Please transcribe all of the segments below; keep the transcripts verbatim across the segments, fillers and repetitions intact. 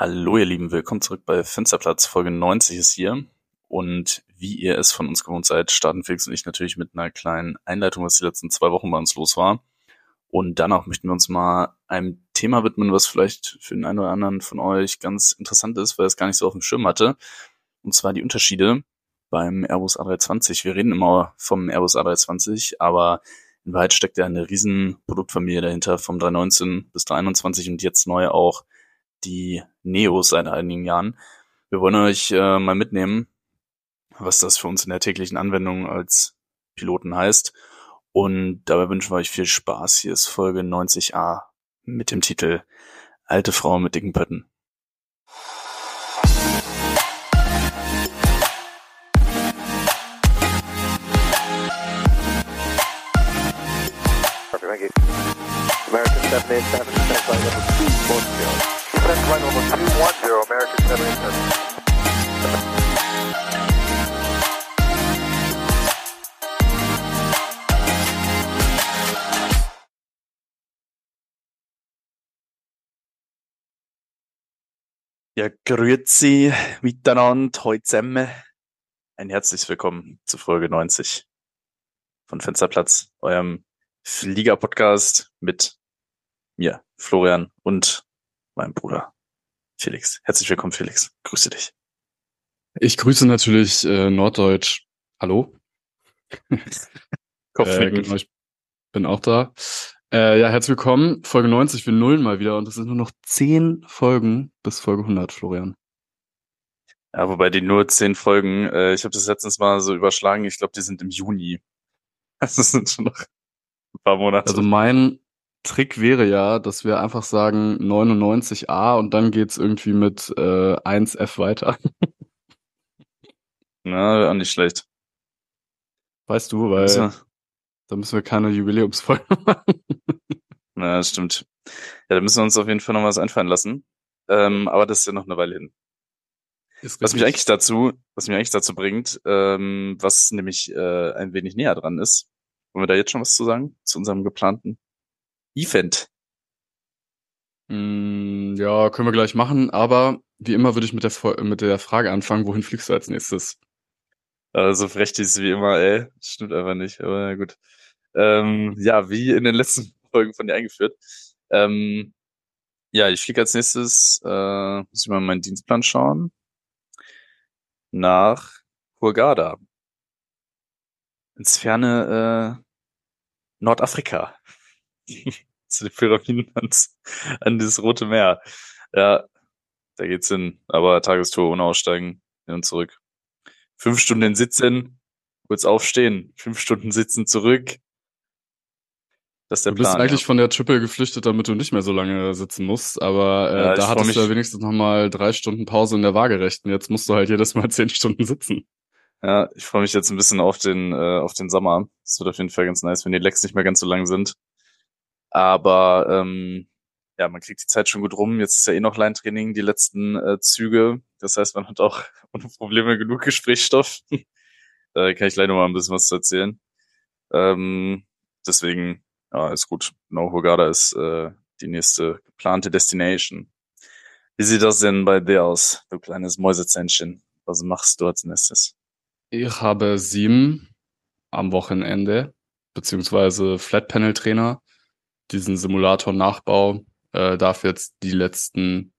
Hallo ihr Lieben, willkommen zurück bei Fensterplatz. Folge neunzig ist hier und wie ihr es von uns gewohnt seid, starten Felix und ich natürlich mit einer kleinen Einleitung, was die letzten zwei Wochen bei uns los war. Und danach möchten wir uns mal einem Thema widmen, was vielleicht für den einen oder anderen von euch ganz interessant ist, weil er es gar nicht so auf dem Schirm hatte. Und zwar die Unterschiede beim Airbus A drei zwanzig. Wir reden immer vom Airbus A drei zwanzig, aber in Wahrheit steckt ja eine riesen Produktfamilie dahinter, vom drei neunzehn bis drei einundzwanzig und jetzt neu auch die Neos seit einigen Jahren. Wir wollen euch äh, mal mitnehmen, was das für uns in der täglichen Anwendung als Piloten heißt. Und dabei wünschen wir euch viel Spaß. Hier ist Folge neunzig a mit dem Titel Alte Frau mit dicken Pötten. American seven eight seven, descent flight level two one zero. Descent flight level two one zero, American seven eight seven. Ja, grüezi miteinander, heute zusammen. Ein herzliches Willkommen zu Folge neunzig von Fensterplatz, eurem Flieger-Podcast mit mir, Florian, und meinem Bruder Felix. Herzlich willkommen, Felix. Grüße dich. Ich grüße natürlich äh, Norddeutsch. Hallo? äh, genau, ich bin auch da. Äh, ja, herzlich willkommen. Folge neunzig, wir nullen mal wieder und es sind nur noch zehn Folgen bis Folge hundert, Florian. Ja, wobei die nur zehn Folgen, äh, ich habe das letztens mal so überschlagen, ich glaube, die sind im Juni. Das sind schon noch ein paar Monate. Also mein Trick wäre ja, dass wir einfach sagen neunundneunzig a und dann geht's irgendwie mit äh, eins f weiter. Na, auch nicht schlecht. Weißt du, weil müssen da müssen wir keine Jubiläumsfolge machen. Na, das stimmt. Ja, da müssen wir uns auf jeden Fall noch was einfallen lassen. Ähm, aber das ist ja noch eine Weile hin. Was mich eigentlich dazu, was mich eigentlich dazu bringt, ähm, was nämlich äh, ein wenig näher dran ist. Wollen wir da jetzt schon was zu sagen? Zu unserem geplanten Event? Mm, ja, können wir gleich machen, aber wie immer würde ich mit der, mit der Frage anfangen, wohin fliegst du als nächstes? Also frech ist wie immer, ey. Das stimmt einfach nicht, aber ja gut. Ähm, ja, wie in den letzten Folgen von dir eingeführt. Ähm, ja, ich fliege als nächstes, äh, muss ich mal meinen Dienstplan schauen, nach Hurghada. Ins ferne äh, Nordafrika. Zu den Pyramiden ans, an das Rote Meer. Ja, da geht's hin. Aber Tagestour ohne Aussteigen, hin und zurück. Fünf Stunden sitzen, kurz aufstehen. Fünf Stunden sitzen zurück. Das ist der Du bist Plan, eigentlich ja. von der Triple geflüchtet, damit du nicht mehr so lange sitzen musst, aber äh, Ja, ich da freu hattest mich- du ja wenigstens nochmal drei Stunden Pause in der Waagerechten. Jetzt musst du halt jedes Mal zehn Stunden sitzen. Ja, ich freue mich jetzt ein bisschen auf den äh, auf den Sommer. Das wird auf jeden Fall ganz nice, wenn die Lecks nicht mehr ganz so lang sind. Aber ähm, ja, man kriegt die Zeit schon gut rum. Jetzt ist ja eh noch Line-Training, die letzten äh, Züge. Das heißt, man hat auch ohne Probleme genug Gesprächsstoff. Da kann ich gleich noch mal ein bisschen was zu erzählen. Ähm, deswegen, ja, ist gut. No Hurghada ist äh, die nächste geplante Destination. Wie sieht das denn bei dir aus, du kleines Mäusezähnchen? Was machst du als nächstes? Ich habe sieben am Wochenende, beziehungsweise Flat-Panel-Trainer, diesen Simulator-Nachbau, äh, darf jetzt die letzten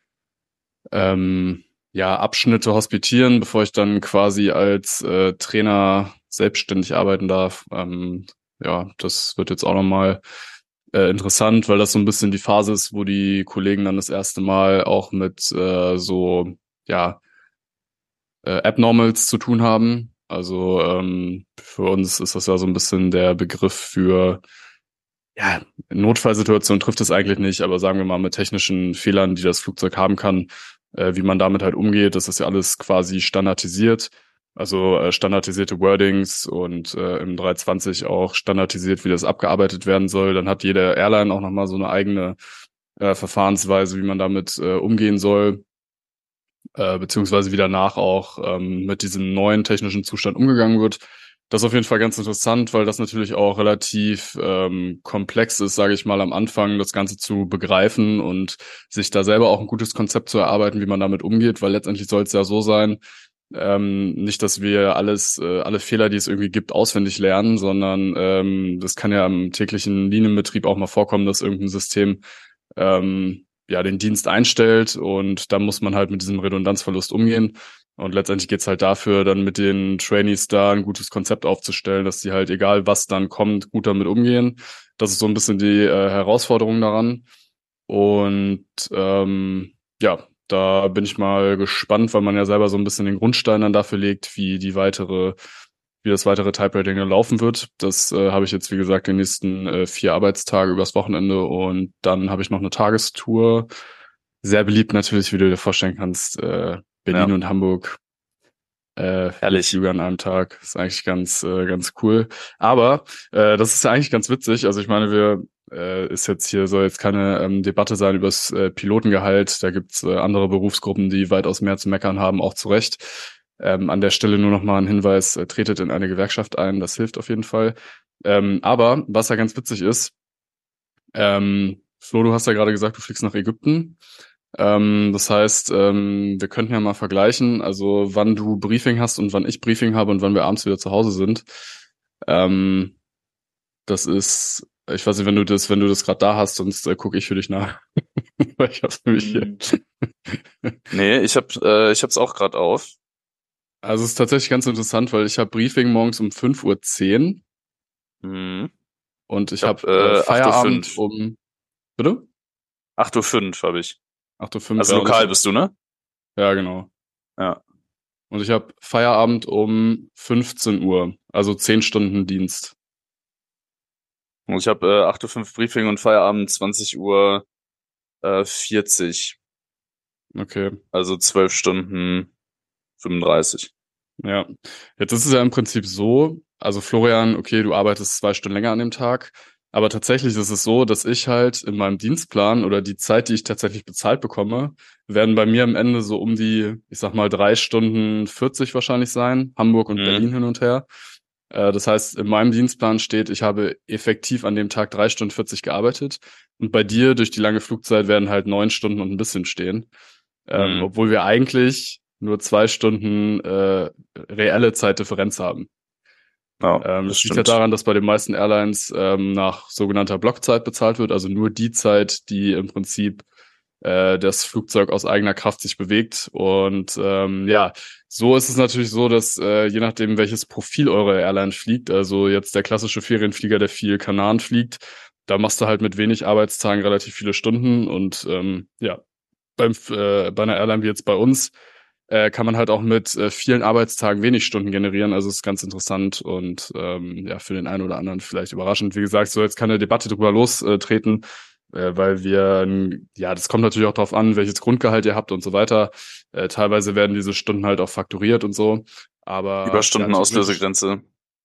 ähm, ja, Abschnitte hospitieren, bevor ich dann quasi als äh, Trainer selbstständig arbeiten darf. Ähm, ja, das wird jetzt auch nochmal äh, interessant, weil das so ein bisschen die Phase ist, wo die Kollegen dann das erste Mal auch mit äh, so, ja, äh, Abnormals zu tun haben. Also ähm, für uns ist das ja so ein bisschen der Begriff für, ja, Notfallsituation trifft es eigentlich nicht, aber sagen wir mal mit technischen Fehlern, die das Flugzeug haben kann, äh, wie man damit halt umgeht. Das ist ja alles quasi standardisiert. Also äh, standardisierte Wordings und äh, im drei zwanzig auch standardisiert, wie das abgearbeitet werden soll. Dann hat jede Airline auch nochmal so eine eigene äh, Verfahrensweise, wie man damit äh, umgehen soll, äh, beziehungsweise wie danach auch ähm, mit diesem neuen technischen Zustand umgegangen wird. Das ist auf jeden Fall ganz interessant, weil das natürlich auch relativ ähm, komplex ist, sage ich mal, am Anfang das Ganze zu begreifen und sich da selber auch ein gutes Konzept zu erarbeiten, wie man damit umgeht, weil letztendlich soll es ja so sein, ähm, nicht, dass wir alles, äh, alle Fehler, die es irgendwie gibt, auswendig lernen, sondern ähm, das kann ja im täglichen Linienbetrieb auch mal vorkommen, dass irgendein System ähm, ja den Dienst einstellt und da muss man halt mit diesem Redundanzverlust umgehen. Und letztendlich geht's halt dafür, dann mit den Trainees da ein gutes Konzept aufzustellen, dass die halt, egal was dann kommt, gut damit umgehen. Das ist so ein bisschen die äh, Herausforderung daran. Und ähm, ja, da bin ich mal gespannt, weil man ja selber so ein bisschen den Grundstein dann dafür legt, wie die weitere, wie das weitere Typewriting dann laufen wird. Das äh, habe ich jetzt, wie gesagt, die nächsten äh, vier Arbeitstage übers Wochenende und dann habe ich noch eine Tagestour. Sehr beliebt natürlich, wie du dir vorstellen kannst, äh, Berlin Ja. und Hamburg, äh, Herrlich. Flüge an einem Tag. Ist eigentlich ganz, äh, ganz cool. Aber äh, das ist ja eigentlich ganz witzig. Also ich meine, wir äh, ist jetzt hier soll jetzt keine ähm, Debatte sein über das äh, Pilotengehalt. Da gibt's äh, andere Berufsgruppen, die weitaus mehr zu meckern haben, auch zu Recht. Ähm, an der Stelle nur noch mal ein Hinweis: äh, Tretet in eine Gewerkschaft ein. Das hilft auf jeden Fall. Ähm, aber was ja ganz witzig ist, ähm, Flo, du hast ja gerade gesagt, du fliegst nach Ägypten. Ähm, das heißt, ähm, wir könnten ja mal vergleichen, also wann du Briefing hast und wann ich Briefing habe und wann wir abends wieder zu Hause sind. Ähm, das ist, ich weiß nicht, wenn du das, wenn du das gerade da hast, sonst äh, gucke ich für dich nach. Weil ich hab's nämlich hier. Nee, ich hab, äh, ich hab's auch gerade auf. Also es ist tatsächlich ganz interessant, weil ich habe Briefing morgens um fünf Uhr zehn Mhm. und ich Ich hab, habe äh, äh, Feierabend acht Uhr fünf. um, bitte? acht Uhr fünf habe ich. acht Uhr fünf, Also ja, und ich lokal hab, bist du, ne? ja, genau. Ja. Und ich habe Feierabend um fünfzehn Uhr, also zehn Stunden Dienst. Und ich habe äh, acht Uhr fünf Briefing und Feierabend zwanzig Uhr vierzig. Okay, Also zwölf Stunden fünfunddreißig. ja. Jetzt ist es ja im Prinzip so, also Florian, okay, du arbeitest zwei Stunden länger an dem Tag, aber tatsächlich ist es so, dass ich halt in meinem Dienstplan oder die Zeit, die ich tatsächlich bezahlt bekomme, werden bei mir am Ende so um die, ich sag mal, drei Stunden vierzig wahrscheinlich sein, Hamburg und Mhm. Berlin hin und her. Äh, das heißt, in meinem Dienstplan steht, ich habe effektiv an dem Tag drei Stunden vierzig gearbeitet und bei dir durch die lange Flugzeit werden halt neun Stunden und ein bisschen stehen. Ähm, Mhm. obwohl wir eigentlich nur zwei Stunden äh, reelle Zeitdifferenz haben. Ja, Ähm, das das liegt ja stimmt. daran, dass bei den meisten Airlines ähm, nach sogenannter Blockzeit bezahlt wird, also nur die Zeit, die im Prinzip äh, das Flugzeug aus eigener Kraft sich bewegt. Und ähm, ja, so ist es natürlich so, dass äh, je nachdem, welches Profil eure Airline fliegt, also jetzt der klassische Ferienflieger, der viel Kanaren fliegt, da machst du halt mit wenig Arbeitstagen relativ viele Stunden und ähm, ja, beim, äh, bei einer Airline wie jetzt bei uns äh, kann man halt auch mit äh, vielen Arbeitstagen wenig Stunden generieren. Also ist ganz interessant und ähm, ja, für den einen oder anderen vielleicht überraschend. Wie gesagt, soll jetzt keine Debatte drüber lostreten, äh, weil wir, ja, das kommt natürlich auch darauf an, welches Grundgehalt ihr habt und so weiter. Äh, teilweise werden diese Stunden halt auch fakturiert und so. Aber ja, theoretisch, Überstunden-Auslösegrenze,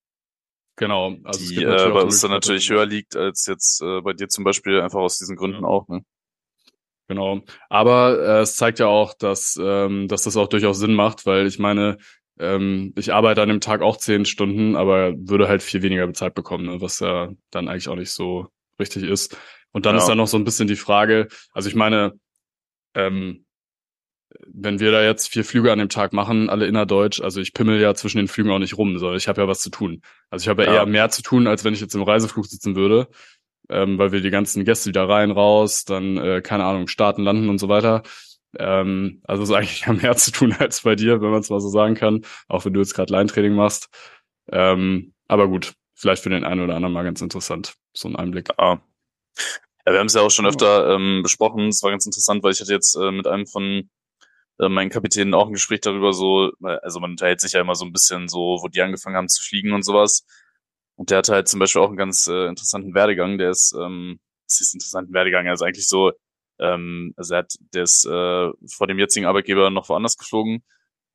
genau. Also es die gibt äh, natürlich auch bei die uns dann Möglichkeit, dass natürlich man höher das, liegt als jetzt äh, bei dir zum Beispiel, einfach aus diesen ja. Gründen auch. Ne? Genau. Aber äh, es zeigt ja auch, dass, ähm, dass das auch durchaus Sinn macht, weil ich meine, ähm, ich arbeite an dem Tag auch zehn Stunden, aber würde halt viel weniger bezahlt bekommen, ne? Was ja dann eigentlich auch nicht so richtig ist. Und dann ist Ja, da noch so ein bisschen die Frage, also ich meine, ähm, wenn wir da jetzt vier Flüge an dem Tag machen, alle innerdeutsch, also ich pimmel ja zwischen den Flügen auch nicht rum, sondern ich habe ja was zu tun. Also ich habe ja eher ja. mehr zu tun, als wenn ich jetzt im Reiseflug sitzen würde, ähm, weil wir die ganzen Gäste wieder rein, raus, dann, äh, keine Ahnung, starten, landen und so weiter. Ähm, also ist eigentlich ja mehr zu tun als bei dir, wenn man es mal so sagen kann, auch wenn du jetzt gerade Line-Training machst. Ähm, aber gut, vielleicht für den einen oder anderen mal ganz interessant, so ein Einblick. Ja. Ja, wir haben es ja auch schon Ja. öfter ähm, besprochen. Es war ganz interessant, weil ich hatte jetzt äh, mit einem von äh, meinen Kapitänen auch ein Gespräch darüber, so, also man unterhält sich ja immer so ein bisschen so, wo die angefangen haben zu fliegen und sowas. Und der hatte halt zum Beispiel auch einen ganz äh, interessanten Werdegang. Der ist, ähm, es ist interessanten Werdegang, also eigentlich so, ähm, also er hat, der ist äh, vor dem jetzigen Arbeitgeber noch woanders geflogen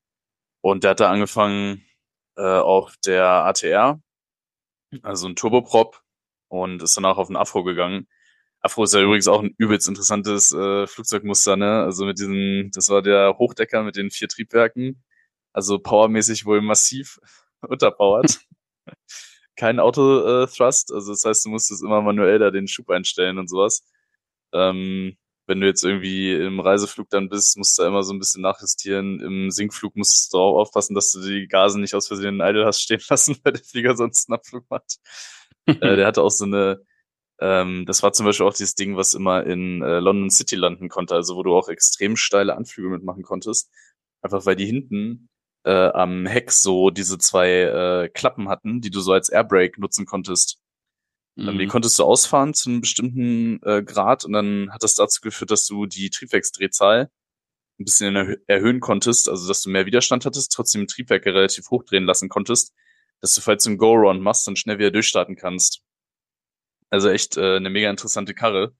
und der hat da angefangen äh, auf der A T R, also ein Turboprop, und ist danach auf den Afro gegangen. Afro ist ja übrigens auch ein übelst interessantes äh, Flugzeugmuster, ne? Also mit diesem, das war der Hochdecker mit den vier Triebwerken, also powermäßig wohl massiv unterpowert. kein Auto-Thrust, also das heißt, du musstest immer manuell da den Schub einstellen und sowas. Ähm, wenn du jetzt irgendwie im Reiseflug dann bist, musst du da immer so ein bisschen nachjustieren. Im Sinkflug musst du auch aufpassen, dass du die Gase nicht aus Versehen in Idle hast stehen lassen, weil der Flieger sonst einen Abflug macht. äh, der hatte auch so eine, ähm, das war zum Beispiel auch dieses Ding, was immer in äh, London City landen konnte, also wo du auch extrem steile Anflüge mitmachen konntest. Einfach weil die hinten äh, am Heck so diese zwei äh, Klappen hatten, die du so als Airbrake nutzen konntest. Ähm, die Mhm. konntest du ausfahren zu einem bestimmten äh, Grad und dann hat das dazu geführt, dass du die Triebwerksdrehzahl ein bisschen erhö erhöhen konntest, also dass du mehr Widerstand hattest, trotzdem Triebwerke relativ hoch drehen lassen konntest, dass du, falls du einen Go-Around machst, dann schnell wieder durchstarten kannst. Also echt äh, eine mega interessante Karre.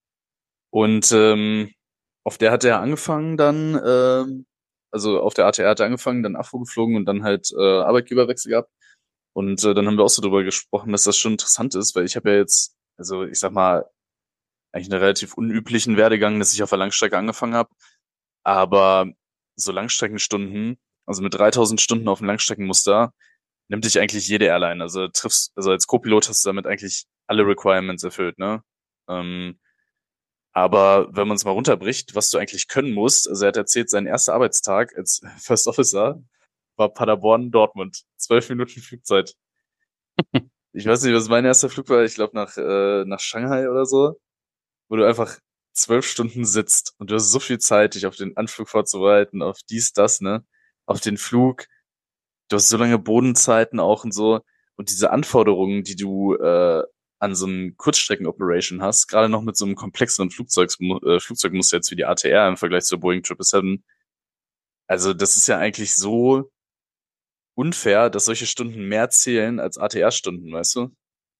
Und ähm, auf der hat er angefangen dann, ähm, also auf der A T R hat er angefangen, dann Afro geflogen und dann halt äh, Arbeitgeberwechsel gehabt. Und äh, dann haben wir auch so drüber gesprochen, dass das schon interessant ist, weil ich habe ja jetzt, also ich sag mal, eigentlich einen relativ unüblichen Werdegang, dass ich auf der Langstrecke angefangen habe. Aber so Langstreckenstunden, also mit dreitausend Stunden auf dem Langstreckenmuster, nimmt dich eigentlich jede Airline. Also triffst, also als Co-Pilot hast du damit eigentlich alle Requirements erfüllt, ne? Ähm, aber wenn man es mal runterbricht, was du eigentlich können musst, also er hat erzählt, sein erster Arbeitstag als First Officer war Paderborn-Dortmund. Zwölf Minuten Flugzeit. Ich weiß nicht, was mein erster Flug war. Ich glaube nach, äh, nach Shanghai oder so, wo du einfach zwölf Stunden sitzt und du hast so viel Zeit, dich auf den Anflug vorzubereiten, auf dies, das, ne? Auf den Flug. Du hast so lange Bodenzeiten auch und so. Und diese Anforderungen, die du äh, an so einem Kurzstrecken-Operation hast, gerade noch mit so einem komplexeren Flugzeug, äh, Flugzeugmuster jetzt wie die A T R im Vergleich zur Boeing sieben sieben sieben. Also das ist ja eigentlich so unfair, dass solche Stunden mehr zählen als A T R-Stunden, weißt du?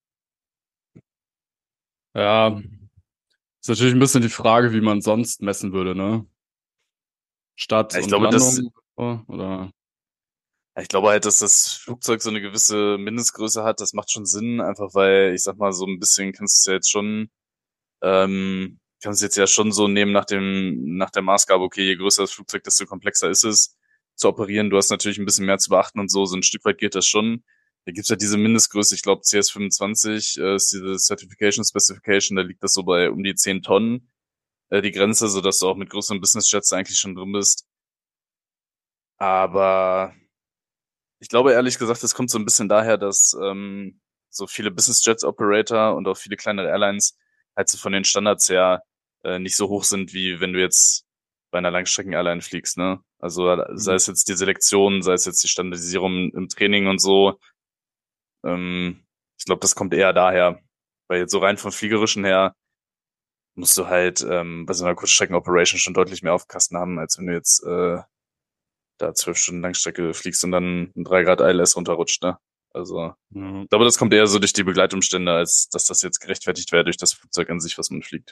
Ja, ist natürlich ein bisschen die Frage, wie man sonst messen würde, ne? Start Ja, ich und glaube, dass Landung oder? Ja, ich glaube halt, dass das Flugzeug so eine gewisse Mindestgröße hat. Das macht schon Sinn, einfach weil, ich sag mal, so ein bisschen kannst du ja jetzt schon, ähm, kannst du jetzt ja schon so nehmen nach dem, nach der Maßgabe, okay, je größer das Flugzeug, desto komplexer ist es zu operieren. Du hast natürlich ein bisschen mehr zu beachten und so, so ein Stück weit geht das schon. Da gibt's ja diese Mindestgröße, ich glaube C S fünfundzwanzig äh, ist diese Certification Specification, da liegt das so bei um die zehn Tonnen, äh, die Grenze, so dass du auch mit größeren Business-Jets eigentlich schon drin bist. Aber ich glaube ehrlich gesagt, es kommt so ein bisschen daher, dass ähm, so viele Business Jets Operator und auch viele kleinere Airlines halt so von den Standards her äh, nicht so hoch sind, wie wenn du jetzt bei einer Langstrecken-Airline fliegst, ne? Also sei Mhm. es jetzt die Selektion, sei es jetzt die Standardisierung im Training und so. Ähm, ich glaube, das kommt eher daher. Weil jetzt so rein vom Fliegerischen her musst du halt ähm, bei so einer Kurzstrecken-Operation schon deutlich mehr auf dem Kasten haben, als wenn du jetzt äh, da zwölf Stunden Langstrecke fliegst und dann ein drei Grad I L S runterrutscht, ne? Also, Ja. ich glaube, das kommt eher so durch die Begleitumstände, als dass das jetzt gerechtfertigt wäre durch das Flugzeug an sich, was man fliegt.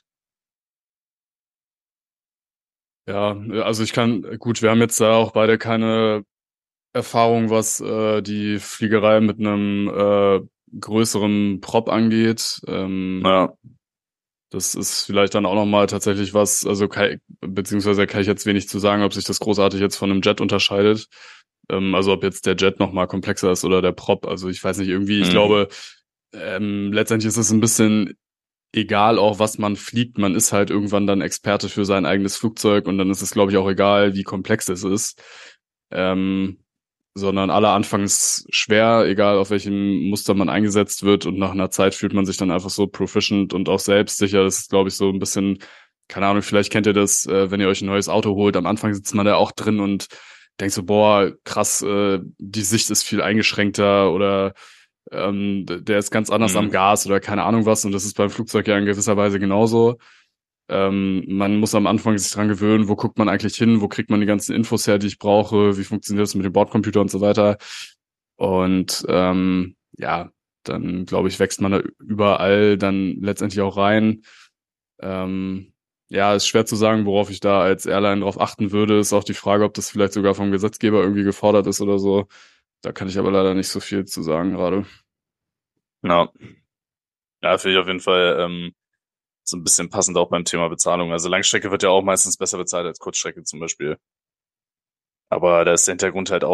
Ja, also ich kann, gut, wir haben jetzt da auch beide keine Erfahrung, was äh, die Fliegerei mit einem äh, größeren Prop angeht. Ähm, Ja, das ist vielleicht dann auch nochmal tatsächlich was, also kann, beziehungsweise kann ich jetzt wenig zu sagen, ob sich das großartig jetzt von einem Jet unterscheidet. Ähm, also ob jetzt der Jet nochmal komplexer ist oder der Prop. Also ich weiß nicht, irgendwie, ich mhm. glaube, ähm, letztendlich ist es ein bisschen egal auch, was man fliegt. Man ist halt irgendwann dann Experte für sein eigenes Flugzeug und dann ist es, glaube ich, auch egal, wie komplex es ist. Ähm, sondern alle anfangs schwer, egal auf welchem Muster man eingesetzt wird und nach einer Zeit fühlt man sich dann einfach so proficient und auch selbstsicher. Das ist, glaube ich, so ein bisschen, keine Ahnung, vielleicht kennt ihr das, äh, wenn ihr euch ein neues Auto holt, am Anfang sitzt man da auch drin und denkt so, boah, krass, äh, die Sicht ist viel eingeschränkter oder ähm, der ist ganz anders am Mhm. Gas oder keine Ahnung was und das ist beim Flugzeug ja in gewisser Weise genauso. Ähm, man muss am Anfang sich dran gewöhnen, wo guckt man eigentlich hin, wo kriegt man die ganzen Infos her, die ich brauche, wie funktioniert das mit dem Bordcomputer und so weiter. Und ähm, ja, dann glaube ich, wächst man da überall dann letztendlich auch rein. Ähm, ja, ist schwer zu sagen, worauf ich da als Airline drauf achten würde. Ist auch die Frage, ob das vielleicht sogar vom Gesetzgeber irgendwie gefordert ist oder so. Da kann ich aber leider nicht so viel zu sagen gerade. Ja, ja, finde ich auf jeden Fall ähm, so ein bisschen passend auch beim Thema Bezahlung. Also Langstrecke wird ja auch meistens besser bezahlt als Kurzstrecke zum Beispiel. Aber da ist der Hintergrund halt auch,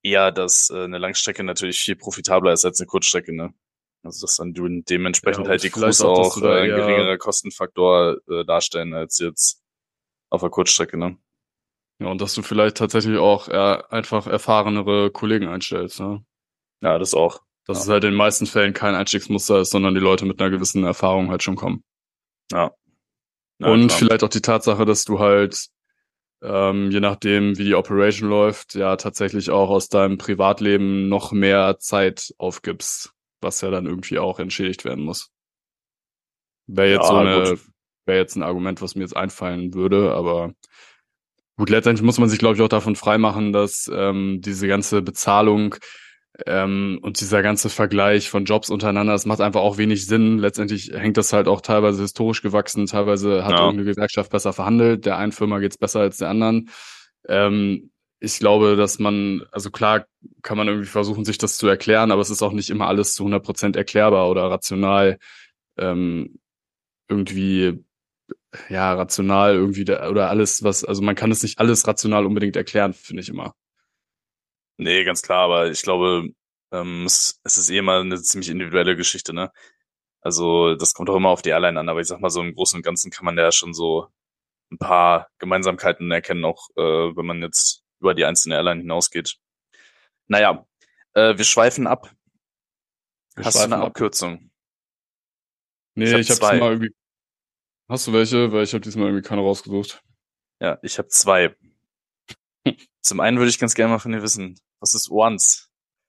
eher, dass äh, eine Langstrecke natürlich viel profitabler ist als eine Kurzstrecke, ne? Also dass dann du dementsprechend Ja, halt und die vielleicht Crews auch, dass auch du da äh, ein eher, geringerer Kostenfaktor äh, darstellen als jetzt auf der Kurzstrecke, ne? ja, und dass du vielleicht tatsächlich auch eher einfach erfahrenere Kollegen einstellst, ne? Ja, das auch. Dass Ja, es halt in den meisten Fällen kein Einstiegsmuster ist, sondern die Leute mit einer gewissen Erfahrung halt schon kommen. ja, ja Und klar. vielleicht auch die Tatsache, dass du halt, ähm, je nachdem, wie die Operation läuft, ja tatsächlich auch aus deinem Privatleben noch mehr Zeit aufgibst, was ja dann irgendwie auch entschädigt werden muss. Wäre jetzt so Ja, gut. eine, wäre jetzt ein Argument, was mir jetzt einfallen würde, aber gut, letztendlich muss man sich, glaube ich, auch davon freimachen, dass ähm, diese ganze Bezahlung ähm, und dieser ganze Vergleich von Jobs untereinander, das macht einfach auch wenig Sinn. Letztendlich hängt das halt auch teilweise historisch gewachsen, teilweise hat Ja. irgendeine Gewerkschaft besser verhandelt, der einen Firma geht's besser als der anderen. Ähm, ich glaube, dass man, also klar kann man irgendwie versuchen, sich das zu erklären, aber es ist auch nicht immer alles zu hundert Prozent erklärbar oder rational ähm, irgendwie ja, rational irgendwie da, oder alles, was, also man kann es nicht alles rational unbedingt erklären, finde ich immer. Nee, ganz klar, aber ich glaube, ähm, es, es ist eh mal eine ziemlich individuelle Geschichte, ne? Also das kommt auch immer auf die Airline an, aber ich sag mal, so im Großen und Ganzen kann man da ja schon so ein paar Gemeinsamkeiten erkennen, auch äh, wenn man jetzt über die einzelne Airline hinausgeht. Naja, äh, wir schweifen ab. Wir Hast du eine schweifen ab. Abkürzung? Ich Nee, habe ich habe zwei. diesmal irgendwie, hast du welche? Weil ich habe diesmal irgendwie keine rausgesucht. Ja, ich habe zwei. Zum einen würde ich ganz gerne mal von dir wissen, was ist Once?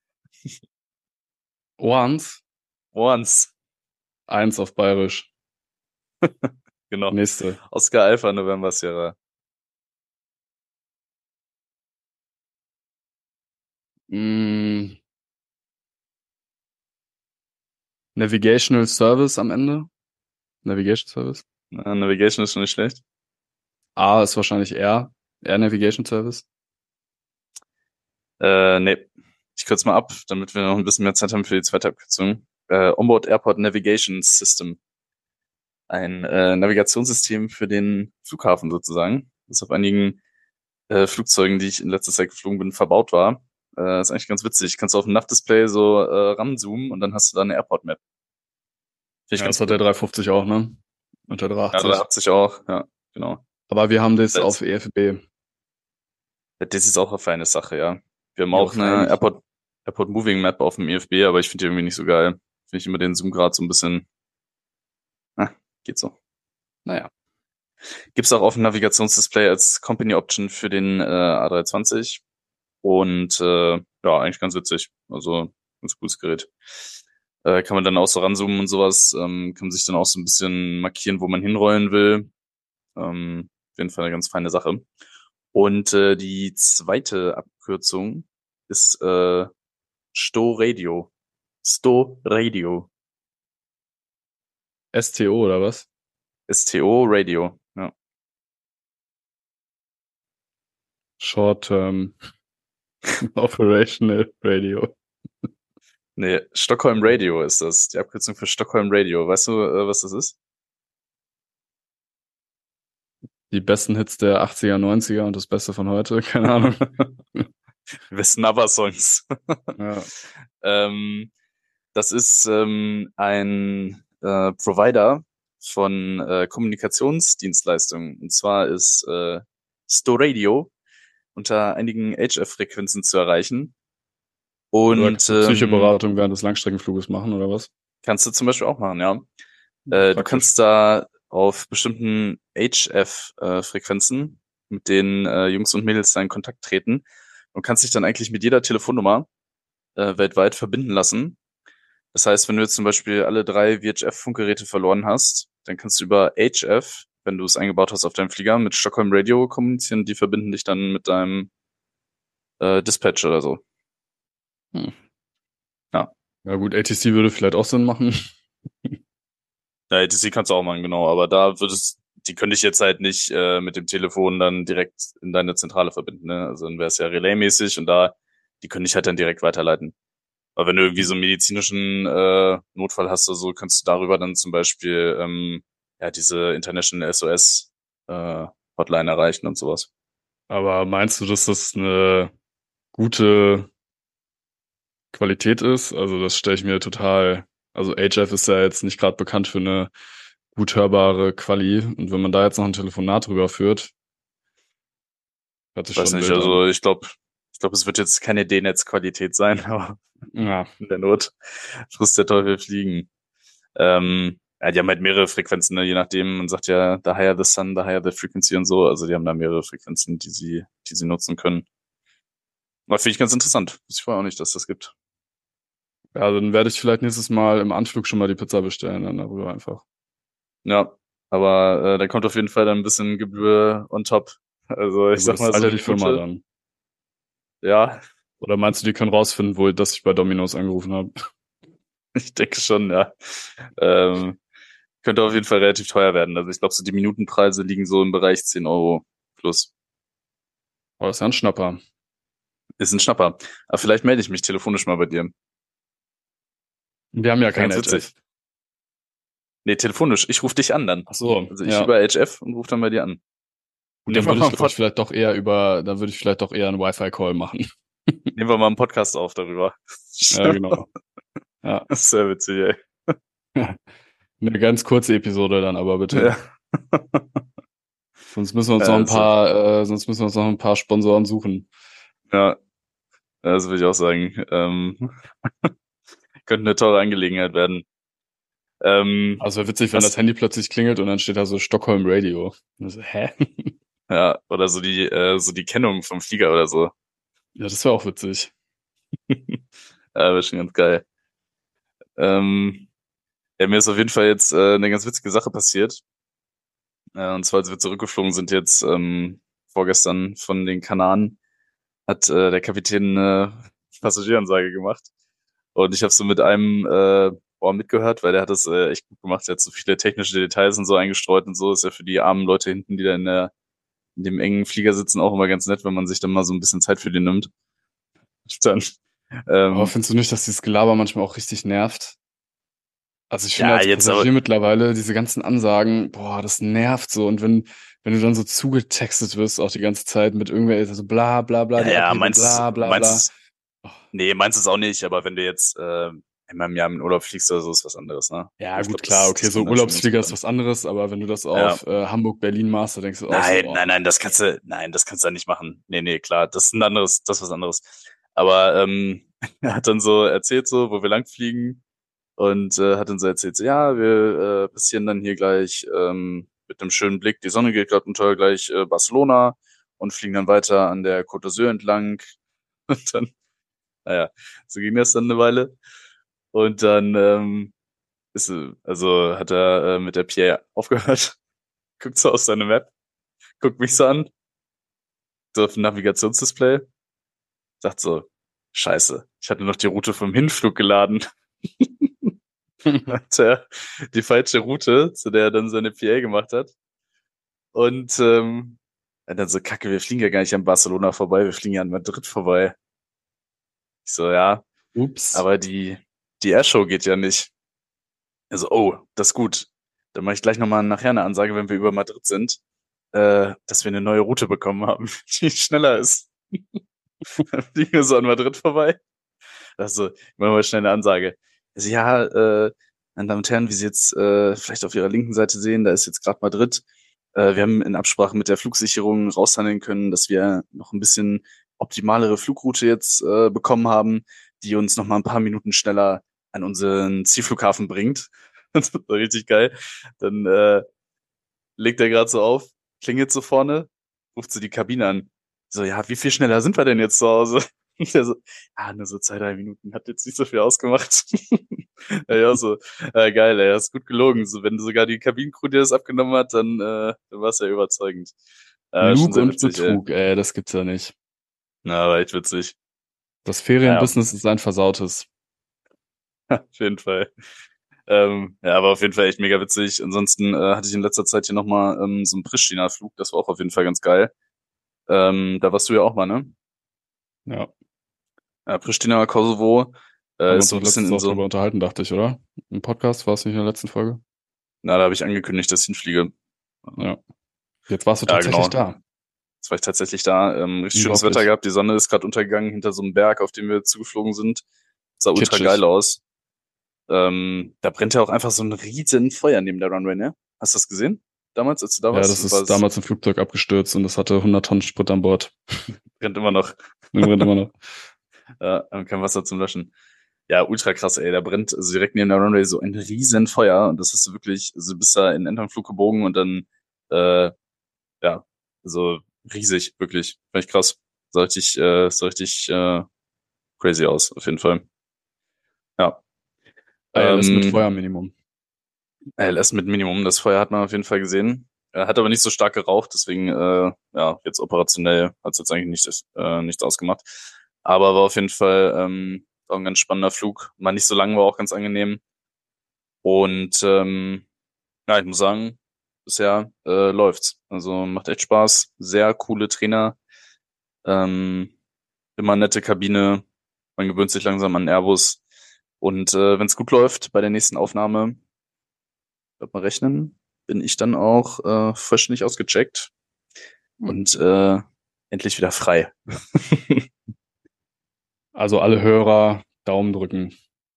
Once, Once, eins auf Bayerisch. genau. Nächste. Oscar Alpha November Sierra. Mm, Navigational Service am Ende. Navigation Service. Na, Navigation ist schon nicht schlecht. A ist wahrscheinlich R. R Navigation Service. Äh, nee. Ich kürze mal ab, damit wir noch ein bisschen mehr Zeit haben für die zweite Abkürzung. Äh, Onboard Airport Navigation System. Ein äh, Navigationssystem für den Flughafen sozusagen, das auf einigen äh, Flugzeugen, die ich in letzter Zeit geflogen bin, verbaut war. Äh, ist eigentlich ganz witzig. Kannst du auf dem Nav-Display so äh, ranzoomen und dann hast du da eine Airport-Map. Finde ich Ja, das ganz hat cool. der dreihundertfünfzig auch, ne? Und der Ja, dreihundertachtzig. dreihundertachtzig auch, ja, genau. Aber wir haben das auf Das, E F B. das ist auch eine feine Sache, ja. Wir haben Ja, auch eine freilich. Airport, Airport Moving Map auf dem E F B, aber ich finde die irgendwie nicht so geil. Finde ich immer den Zoom-Grad so ein bisschen, ah, geht so. Naja. Gibt's auch auf dem Navigationsdisplay als Company Option für den äh, A dreihundertzwanzig. Und äh, ja, eigentlich ganz witzig. Also ganz cooles Gerät. Äh, kann man dann auch so ranzoomen und sowas. Ähm, kann man sich dann auch so ein bisschen markieren, wo man hinrollen will. Ähm, auf jeden Fall eine ganz feine Sache. Und äh, die zweite Abkürzung ist äh, Sto Radio. Sto Radio. S T O oder was? S T O Radio. Ja. Short Term Operational Radio. Nee, Stockholm Radio ist das. Die Abkürzung für Stockholm Radio. Weißt du, äh, was das ist? Die besten Hits der achtziger, neunziger und das Beste von heute, keine Ahnung. Die besten ABBA-Songs. Ja. ähm, das ist ähm, ein äh, Provider von äh, Kommunikationsdienstleistungen. Und zwar ist äh, Storadio unter einigen H F-Frequenzen zu erreichen. Oder Und kannst du ähm, Psychoberatung während des Langstreckenfluges machen, oder was? kannst du zum Beispiel auch machen, ja. Äh, du Praktisch. kannst da auf bestimmten H F-Frequenzen mit den äh, Jungs und Mädels da in Kontakt treten und kannst dich dann eigentlich mit jeder Telefonnummer äh, weltweit verbinden lassen. Das heißt, wenn du jetzt zum Beispiel alle drei V H F-Funkgeräte verloren hast, dann kannst du über H F, wenn du es eingebaut hast auf deinem Flieger, mit Stockholm Radio kommunizieren. Die verbinden dich dann mit deinem äh, Dispatch oder so. Hm. Ja. Ja gut, A T C würde vielleicht auch Sinn machen. Ja, A T C kannst du auch machen, genau. Aber da würdest, die könnte ich jetzt halt nicht äh, mit dem Telefon dann direkt in deine Zentrale verbinden. Ne? Also dann wäre es ja relaymäßig und da, die könnte ich halt dann direkt weiterleiten. Aber wenn du irgendwie so einen medizinischen äh, Notfall hast oder so, kannst du darüber dann zum Beispiel ähm, ja diese International S O S äh, Hotline erreichen und sowas. Aber meinst du, dass das eine gute Qualität ist. Also das stelle ich mir total, also H F ist ja jetzt nicht gerade bekannt für eine gut hörbare Quali. Und wenn man da jetzt noch ein Telefonat drüber führt, hört sich Weiß schon nicht, wild also an. ich glaube, ich glaube, es wird jetzt keine D-Netz-Qualität sein, aber Ja, in der Not frisst der Teufel fliegen. Ähm, ja, die haben halt mehrere Frequenzen, ne? Je nachdem, man sagt ja, the higher the sun, the higher the frequency und so. Also die haben da mehrere Frequenzen, die sie, die sie nutzen können. Aber finde ich ganz interessant. Wusste ich vorher auch nicht, dass das gibt. ja, dann werde ich vielleicht nächstes Mal im Anflug schon mal die Pizza bestellen, dann darüber einfach. Ja, aber äh, da kommt auf jeden Fall dann ein bisschen Gebühr on top. Also Ja ich gut, sag das mal zahlt so ja eine die Firma gute, dann. ja, Oder meinst du, die können rausfinden, wo dass ich bei Domino's angerufen habe? ich denke schon, ja. Ähm, könnte auf jeden Fall relativ teuer werden. Also ich glaube, so die Minutenpreise liegen so im Bereich zehn Euro plus. Oh, das ist ja ein Schnapper. Ist ein Schnapper. Aber vielleicht melde ich mich telefonisch mal bei dir. Wir haben ja Wäre kein ganz H witzig. F. Nee, telefonisch. Ich rufe dich an dann. Ach so, Also ich ja. über H F und rufe dann bei dir an. Gut, Nehmen dann wir würde mal ich, einen glaub ich Pod vielleicht doch eher über, dann würde ich vielleicht doch eher einen Wi-Fi-Call machen. nehmen wir mal einen Podcast auf darüber. Ja, genau. Ja. Das ist sehr witzig, ey. Eine ganz kurze Episode dann aber bitte. Ja. Sonst müssen wir uns Ja, noch ein also, paar, äh, sonst müssen wir uns noch ein paar Sponsoren suchen. ja, das würde ich auch sagen. Ähm, könnte eine teure Angelegenheit werden. Ähm, Also wäre witzig, wenn was, das Handy plötzlich klingelt und dann steht da so Stockholm Radio. Und so, hä? ja, oder so die, äh, so die Kennung vom Flieger oder so. Ja, das wäre auch witzig. Ja, wäre schon ganz geil. Ähm, ja, mir ist auf jeden Fall jetzt äh, eine ganz witzige Sache passiert. Äh, und zwar, als wir zurückgeflogen sind jetzt ähm, vorgestern von den Kanaren, hat äh, der Kapitän eine Passagieransage gemacht. Und ich habe so mit einem äh, Ohr mitgehört, weil der hat das äh, echt gut gemacht. Der hat so viele technische Details und so eingestreut und so. Ist ja für die armen Leute hinten, die da in, der, in dem engen Flieger sitzen, auch immer ganz nett, wenn man sich dann mal so ein bisschen Zeit für den nimmt. Dann, Aber ähm, findest du nicht, dass dieses Gelaber manchmal auch richtig nervt? Also ich finde ja, als jetzt aber, Passagier mittlerweile diese ganzen Ansagen, boah, das nervt so. Und wenn, wenn du dann so zugetextet wirst auch die ganze Zeit mit irgendwelchen, so bla bla bla, ja, die ja, Abhebe, meinst es, bla bla meinst bla. es, Oh, nee, meinst es auch nicht, aber wenn du jetzt äh, einmal im Jahr in den Urlaub fliegst oder so, ist was anderes, ne? ja, Ich gut, glaube, klar, das, okay, das so kommt dann schon ganz Urlaubsflieger gut ist an. was anderes, aber wenn du das Ja. auf äh, Hamburg-Berlin machst, dann denkst du auch so, Nein, oh, nein, nein, das kannst du, nein, das kannst du ja nicht machen. Nee, nee, klar, das ist ein anderes, das ist was anderes. Aber ähm, er hat dann so erzählt, so, wo wir langfliegen und äh, hat dann so erzählt, so, ja, wir äh, passieren dann hier gleich ähm, mit einem schönen Blick, die Sonne geht gerade unter, gleich äh, Barcelona und fliegen dann weiter an der Côte d'Azur entlang. Und dann, naja, so ging das dann eine Weile. Und dann ähm, ist, äh, also hat er äh, mit der P A aufgehört, guckt so auf seine Map, guckt mich so an, so auf dem Navigationsdisplay, sagt so, scheiße, ich hatte noch die Route vom Hinflug geladen. Hat er die falsche Route, zu der er dann seine P A gemacht hat. Und ähm, er dann so, kacke, wir fliegen ja gar nicht an Barcelona vorbei, wir fliegen ja an Madrid vorbei. Ich so, ja, ups. aber die, die Airshow geht ja nicht. Also, oh, das ist gut. Dann mache ich gleich nochmal nachher eine Ansage, wenn wir über Madrid sind, äh, dass wir eine neue Route bekommen haben, die schneller ist. Dann fliegen wir so an Madrid vorbei. Also, ich mache mal schnell eine Ansage. Also, ja, äh, meine Damen und Herren, wie Sie jetzt äh, vielleicht auf Ihrer linken Seite sehen, da ist jetzt gerade Madrid. Äh, wir haben in Absprache mit der Flugsicherung raushandeln können, dass wir noch ein bisschen optimalere Flugroute jetzt äh, bekommen haben, die uns noch mal ein paar Minuten schneller an unseren Zielflughafen bringt. Das war richtig geil. Dann äh, legt er gerade so auf, klingelt so vorne, ruft so die Kabine an. So, ja, wie viel schneller sind wir denn jetzt zu Hause? Und der so, ah, nur so zwei, drei Minuten, hat jetzt nicht so viel ausgemacht. Ja, so, äh, geil, ey, hast gut gelogen. So, wenn sogar die Kabinencrew dir das abgenommen hat, dann, äh, dann war es ja überzeugend. Äh, schon Lug sehr und witzig, ey. Betrug, ey, das gibt's ja nicht. Na, war echt witzig. Das Ferienbusiness ist ein versautes. Auf jeden Fall. Ähm, ja, aber auf jeden Fall echt mega witzig. Ansonsten äh, hatte ich in letzter Zeit hier nochmal ähm, so einen Pristina-Flug, das war auch auf jeden Fall ganz geil. Ähm, da warst du ja auch mal, ne? Ja. Ja, Pristina, Kosovo, äh, Haben wir ist uns so doch ein bisschen letztens in auch drüber so, unterhalten, dachte ich, oder? Im Podcast war es nicht in der letzten Folge? na, da habe ich angekündigt, dass ich hinfliege. Ja. Jetzt warst du Ja, tatsächlich genau. da. Jetzt war ich tatsächlich da. Ähm, richtig schönes Unglaublich. Wetter gehabt. Die Sonne ist gerade untergegangen hinter so einem Berg, auf dem wir zugeflogen sind. Sah ultra Kitschig. geil aus. Ähm, da brennt ja auch einfach so ein riesen Feuer neben der Runway, ne? Hast du das gesehen? Damals, als du da Ja, warst? das War ist damals im Flugzeug abgestürzt und das hatte hundert Tonnen Sprit an Bord. brennt immer noch. Und brennt immer noch. Ja, und kein Wasser zum Löschen. Ja, ultra krass, ey. Da brennt also direkt neben der Runway so ein riesen Feuer und das hast du wirklich, also du bist da in den Enternflug gebogen und dann, äh, ja, so riesig, wirklich. Fand ich krass. Sah richtig, äh, sah richtig äh, crazy aus, auf jeden Fall. Ja. I L S mit Ähm, Feuerminimum. I L S mit Minimum, das Feuer hat man auf jeden Fall gesehen. Er hat aber nicht so stark geraucht, deswegen, äh, ja, jetzt operationell hat's jetzt eigentlich nicht, äh, nichts ausgemacht. Aber war auf jeden Fall ähm, auch ein ganz spannender Flug. Mal nicht so lang, war auch ganz angenehm. Und ähm, ja, ich muss sagen, bisher äh, läuft's. Also macht echt Spaß. Sehr coole Trainer. Ähm, immer nette Kabine. Man gewöhnt sich langsam an Airbus. Und äh, wenn es gut läuft bei der nächsten Aufnahme, wird man rechnen, bin ich dann auch äh, vollständig ausgecheckt und äh, endlich wieder frei. Also alle Hörer Daumen drücken.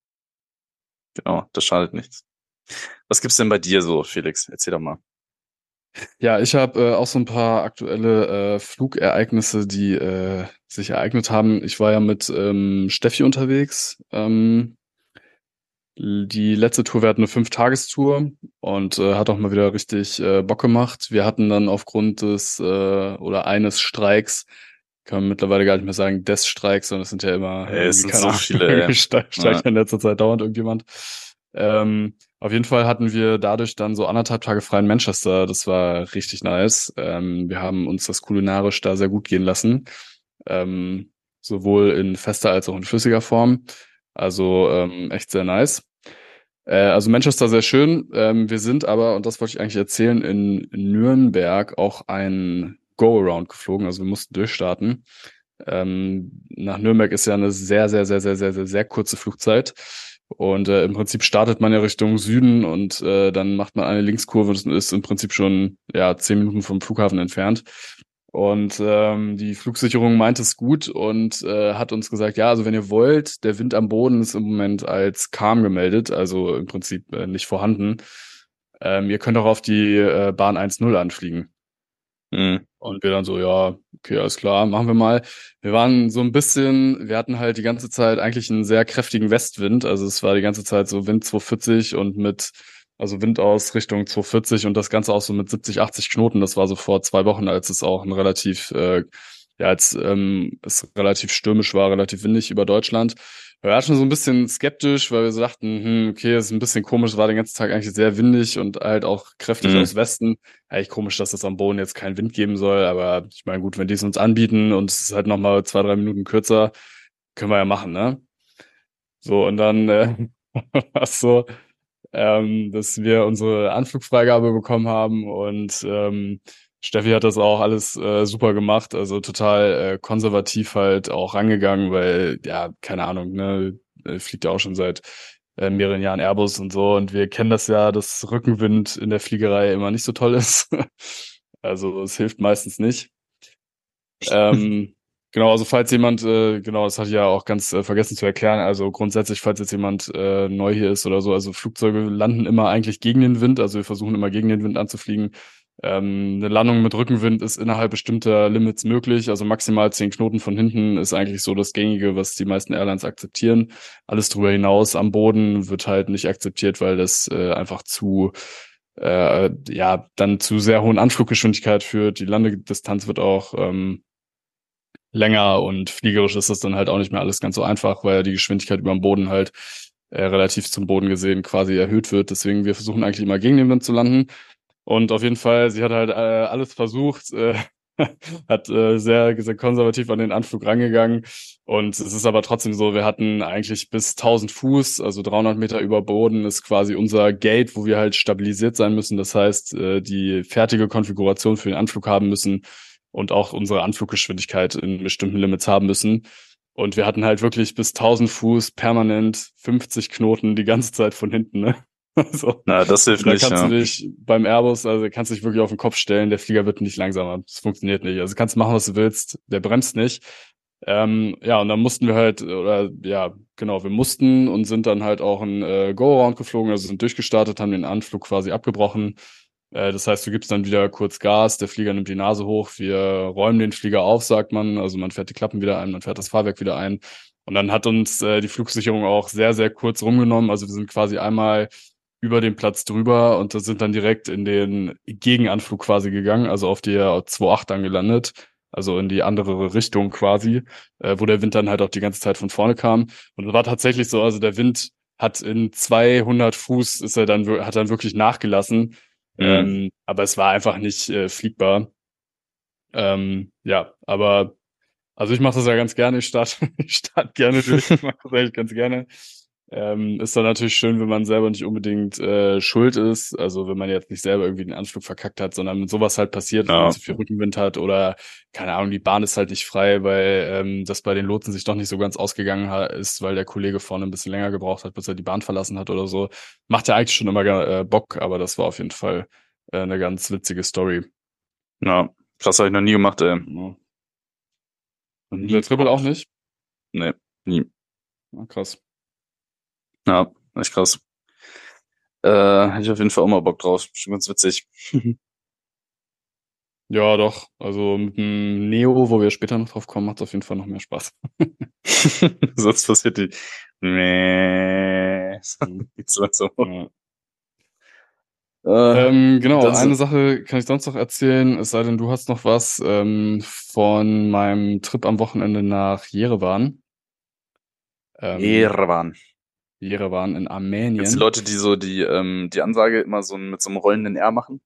Genau, das schadet nichts. Was gibt's denn bei dir so, Felix? Erzähl doch mal. Ja, ich habe äh, auch so ein paar aktuelle äh, Flugereignisse, die äh, sich ereignet haben. Ich war ja mit ähm, Steffi unterwegs. Ähm, die letzte Tour, wir hatten eine Fünf-Tagestour und äh, hat auch mal wieder richtig äh, Bock gemacht. Wir hatten dann aufgrund des äh, oder eines Streiks, kann man mittlerweile gar nicht mehr sagen, des Streiks, sondern es sind ja immer Ey, es irgendwie, sind keine so Ahnung, viele, ey. streikt Ja. in letzter Zeit dauernd irgendjemand. Ähm, auf jeden Fall hatten wir dadurch dann so anderthalb Tage frei in Manchester. Das war richtig nice. Ähm, wir haben uns das kulinarisch da sehr gut gehen lassen. Ähm, sowohl in fester als auch in flüssiger Form. Also ähm, echt sehr nice. Äh, also Manchester sehr schön. Ähm, wir sind aber, und das wollte ich eigentlich erzählen, in Nürnberg auch ein Go-Around geflogen. Also wir mussten durchstarten. Ähm, nach Nürnberg ist ja eine sehr, sehr, sehr, sehr, sehr, sehr, sehr kurze Flugzeit. Und äh, im Prinzip startet man ja Richtung Süden und äh, dann macht man eine Linkskurve und ist im Prinzip schon ja zehn Minuten vom Flughafen entfernt. Und ähm, die Flugsicherung meint es gut und äh, hat uns gesagt, ja, also wenn ihr wollt, der Wind am Boden ist im Moment als calm gemeldet, also im Prinzip äh, nicht vorhanden. Ähm, ihr könnt auch auf die äh, Bahn eins null anfliegen. Mhm. Und wir dann so, ja, okay, alles klar, machen wir mal. Wir waren so ein bisschen, wir hatten halt die ganze Zeit eigentlich einen sehr kräftigen Westwind. Also es war die ganze Zeit so Wind zweihundertvierzig und mit, also Wind aus Richtung zweihundertvierzig und das Ganze auch so mit siebzig, achtzig Knoten. Das war so vor zwei Wochen, als es auch ein relativ, äh, ja, als ähm, es relativ stürmisch war, relativ windig über Deutschland. Wir waren schon so ein bisschen skeptisch, weil wir so dachten, hm, okay, das ist ein bisschen komisch, es war den ganzen Tag eigentlich sehr windig und halt auch kräftig Mhm. aus Westen. Eigentlich komisch, dass es am Boden jetzt keinen Wind geben soll, aber ich meine, gut, wenn die es uns anbieten und es ist halt nochmal zwei, drei Minuten kürzer, können wir ja machen, ne? So, und dann äh, war es so, ähm, dass wir unsere Anflugfreigabe bekommen haben und ähm, Steffi hat das auch alles äh, super gemacht, also total äh, konservativ halt auch rangegangen, weil, ja, keine Ahnung, ne, äh, fliegt ja auch schon seit äh, mehreren Jahren Airbus und so und wir kennen das ja, dass Rückenwind in der Fliegerei immer nicht so toll ist. Also es hilft meistens nicht. Ähm, genau, also falls jemand, äh, genau, das hatte ich ja auch ganz äh, vergessen zu erklären, also grundsätzlich, falls jetzt jemand äh, neu hier ist oder so, also Flugzeuge landen immer eigentlich gegen den Wind, also wir versuchen immer gegen den Wind anzufliegen. Ähm, eine Landung mit Rückenwind ist innerhalb bestimmter Limits möglich, also maximal zehn Knoten von hinten ist eigentlich so das Gängige, was die meisten Airlines akzeptieren. Alles darüber hinaus am Boden wird halt nicht akzeptiert, weil das äh, einfach zu äh, ja, dann zu sehr hohen Anfluggeschwindigkeit führt. Die Landedistanz wird auch ähm, länger und fliegerisch ist das dann halt auch nicht mehr alles ganz so einfach, weil die Geschwindigkeit über dem Boden halt äh, relativ zum Boden gesehen quasi erhöht wird. Deswegen, wir versuchen eigentlich immer gegen den Wind zu landen. Und auf jeden Fall, sie hat halt äh, alles versucht, äh, hat äh, sehr, sehr konservativ an den Anflug rangegangen. Und es ist aber trotzdem so, wir hatten eigentlich bis tausend Fuß, also dreihundert Meter über Boden ist quasi unser Gate, wo wir halt stabilisiert sein müssen. Das heißt, äh, die fertige Konfiguration für den Anflug haben müssen und auch unsere Anfluggeschwindigkeit in bestimmten Limits haben müssen. Und wir hatten halt wirklich bis tausend Fuß permanent fünfzig Knoten die ganze Zeit von hinten, ne? Also, Na, das hilft da nicht, kannst ja. du dich beim Airbus, also kannst du dich wirklich auf den Kopf stellen, der Flieger wird nicht langsamer. Das funktioniert nicht. Also kannst machen, was du willst, der bremst nicht. Ähm, ja, und dann mussten wir halt, oder ja, genau, wir mussten und sind dann halt auch ein äh, Go-Around geflogen, also sind durchgestartet, haben den Anflug quasi abgebrochen. Äh, das heißt, du gibst dann wieder kurz Gas, der Flieger nimmt die Nase hoch, wir räumen den Flieger auf, sagt man, also man fährt die Klappen wieder ein, man fährt das Fahrwerk wieder ein. Und dann hat uns äh, die Flugsicherung auch sehr, sehr kurz rumgenommen. Also wir sind quasi einmal über den Platz drüber und sind dann direkt in den Gegenanflug quasi gegangen, also auf die zwei Komma acht dann gelandet, also in die andere Richtung quasi, äh, wo der Wind dann halt auch die ganze Zeit von vorne kam. Und es war tatsächlich so, also der Wind hat in zweihundert Fuß ist er dann, hat dann wirklich nachgelassen, Mhm. ähm, aber es war einfach nicht äh, fliegbar. Ähm, ja, aber also ich mache das ja ganz gerne, ich starte ich starte gerne durch, ich mache das eigentlich ganz gerne. Ähm, ist dann natürlich schön, wenn man selber nicht unbedingt äh, schuld ist, also wenn man jetzt nicht selber irgendwie den Anflug verkackt hat, sondern wenn sowas halt passiert, wenn man Ja. zu viel Rückenwind hat oder, keine Ahnung, die Bahn ist halt nicht frei, weil ähm, das bei den Lotsen sich doch nicht so ganz ausgegangen ha- ist, weil der Kollege vorne ein bisschen länger gebraucht hat, bis er die Bahn verlassen hat oder so. Macht ja eigentlich schon immer ga- äh, Bock, aber das war auf jeden Fall äh, eine ganz witzige Story. Ja, das habe ich noch nie gemacht, ey. Ja. Noch Und nie der Triple auch gemacht. nicht? Nee, nie. Ah, krass. Ja, echt krass. Äh, hätte ich auf jeden Fall auch mal Bock drauf. Bestimmt ganz witzig. Ja, doch. Also mit dem Neo, wo wir später noch drauf kommen, macht es auf jeden Fall noch mehr Spaß. Sonst passiert die. Nee. Mhm. Geht's langsam. Ja. Äh, Ähm, genau, dann so- eine Sache kann ich sonst noch erzählen, es sei denn, du hast noch was ähm, von meinem Trip am Wochenende nach Jerewan. Ähm, Jerewan. Jerewan in Gibt's die Armenien. Leute, die so die, ähm, die Ansage immer so mit so einem rollenden R machen?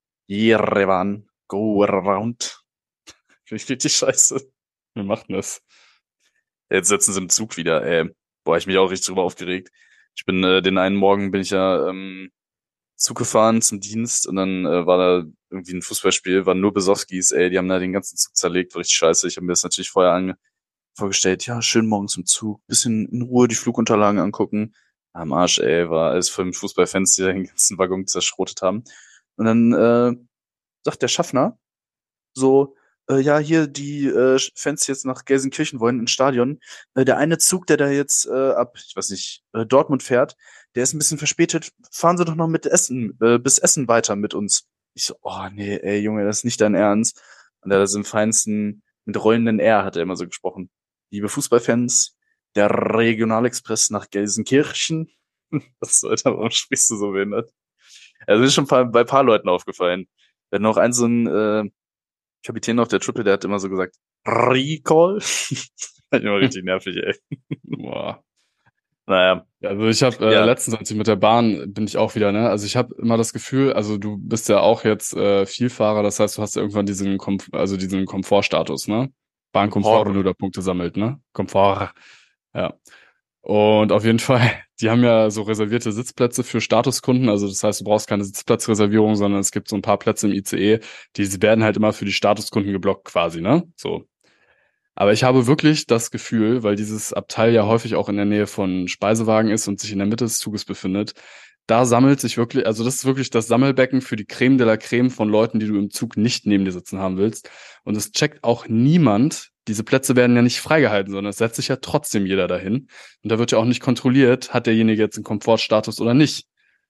Jerewan, go around. Finde ich richtig scheiße. Wir machen das. Jetzt setzen sie im Zug wieder, ey. Boah, ich mich auch richtig drüber aufgeregt. Ich bin, äh, den einen Morgen bin ich ja, ähm, Zug gefahren zum Dienst und dann äh, war da irgendwie ein Fußballspiel, waren nur Besowskis, ey, die haben da den ganzen Zug zerlegt, war richtig scheiße. Ich habe mir das natürlich vorher ange vorgestellt, ja, schön morgens im Zug, bisschen in Ruhe die Flugunterlagen angucken. Am Arsch, ey, war alles voll mit Fußballfans, die da den ganzen Waggon zerschrotet haben. Und dann äh, sagt der Schaffner so, äh, ja, hier die äh, Fans die jetzt nach Gelsenkirchen wollen ins Stadion. Äh, der eine Zug, der da jetzt äh, ab, ich weiß nicht, äh, Dortmund fährt, der ist ein bisschen verspätet. Fahren Sie doch noch mit Essen, äh, bis Essen weiter mit uns. Ich so, oh nee, ey Junge, das ist nicht dein Ernst. Und er ist im feinsten, mit rollenden R hat er immer so gesprochen. Liebe Fußballfans, der Regionalexpress nach Gelsenkirchen. Was, Alter, warum sprichst du so behindert? Also ist schon bei, bei ein paar Leuten aufgefallen. Wir hatten noch einen so ein äh, Kapitän auf der Triple, der hat immer so gesagt, Recall. Fand ich immer richtig nervig, ey. Boah. Naja. Also ich habe äh, Ja. letztens, als ich mit der Bahn bin ich auch wieder, ne? Also ich habe immer das Gefühl, also du bist ja auch jetzt äh, Vielfahrer, das heißt, du hast ja irgendwann diesen Komf also diesen Komfortstatus, ne? Bahnkomfort, Komfort. wenn du da Punkte sammelt, ne? Komfort. Ja. Und auf jeden Fall, die haben ja so reservierte Sitzplätze für Statuskunden, also das heißt, du brauchst keine Sitzplatzreservierung, sondern es gibt so ein paar Plätze im I C E, die werden halt immer für die Statuskunden geblockt quasi, ne? So. Aber ich habe wirklich das Gefühl, weil dieses Abteil ja häufig auch in der Nähe von Speisewagen ist und sich in der Mitte des Zuges befindet, da sammelt sich wirklich, also das ist wirklich das Sammelbecken für die Creme de la Creme von Leuten, die du im Zug nicht neben dir sitzen haben willst. Und es checkt auch niemand, diese Plätze werden ja nicht freigehalten, sondern es setzt sich ja trotzdem jeder dahin. Und da wird ja auch nicht kontrolliert, hat derjenige jetzt einen Komfortstatus oder nicht.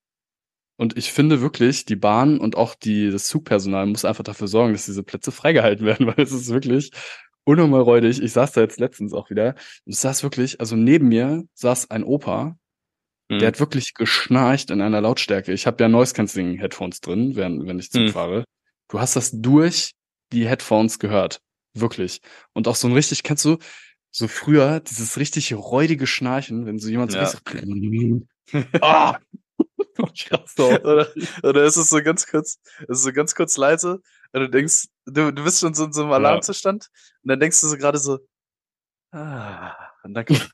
Und ich finde wirklich, die Bahn und auch die, das Zugpersonal muss einfach dafür sorgen, dass diese Plätze freigehalten werden, weil es ist wirklich unnormal räudig. Ich saß da jetzt letztens auch wieder. Und es saß wirklich, also neben mir saß ein Opa, Hm. der hat wirklich geschnarcht in einer Lautstärke. Ich habe ja Noise-Cancelling-Headphones drin, wenn, wenn ich Zug Hm. fahre. Du hast das durch die Headphones gehört. Wirklich. Und auch so ein richtig, kennst du, so früher, dieses richtig räudige Schnarchen, wenn so jemand so Ja. richtig ah! Krass, doch. Oder, oder ist es so ganz kurz, ist es so ganz kurz leise und du denkst, du, du bist schon so in so einem Alarmzustand und dann denkst du so gerade so, ah, und dann kommt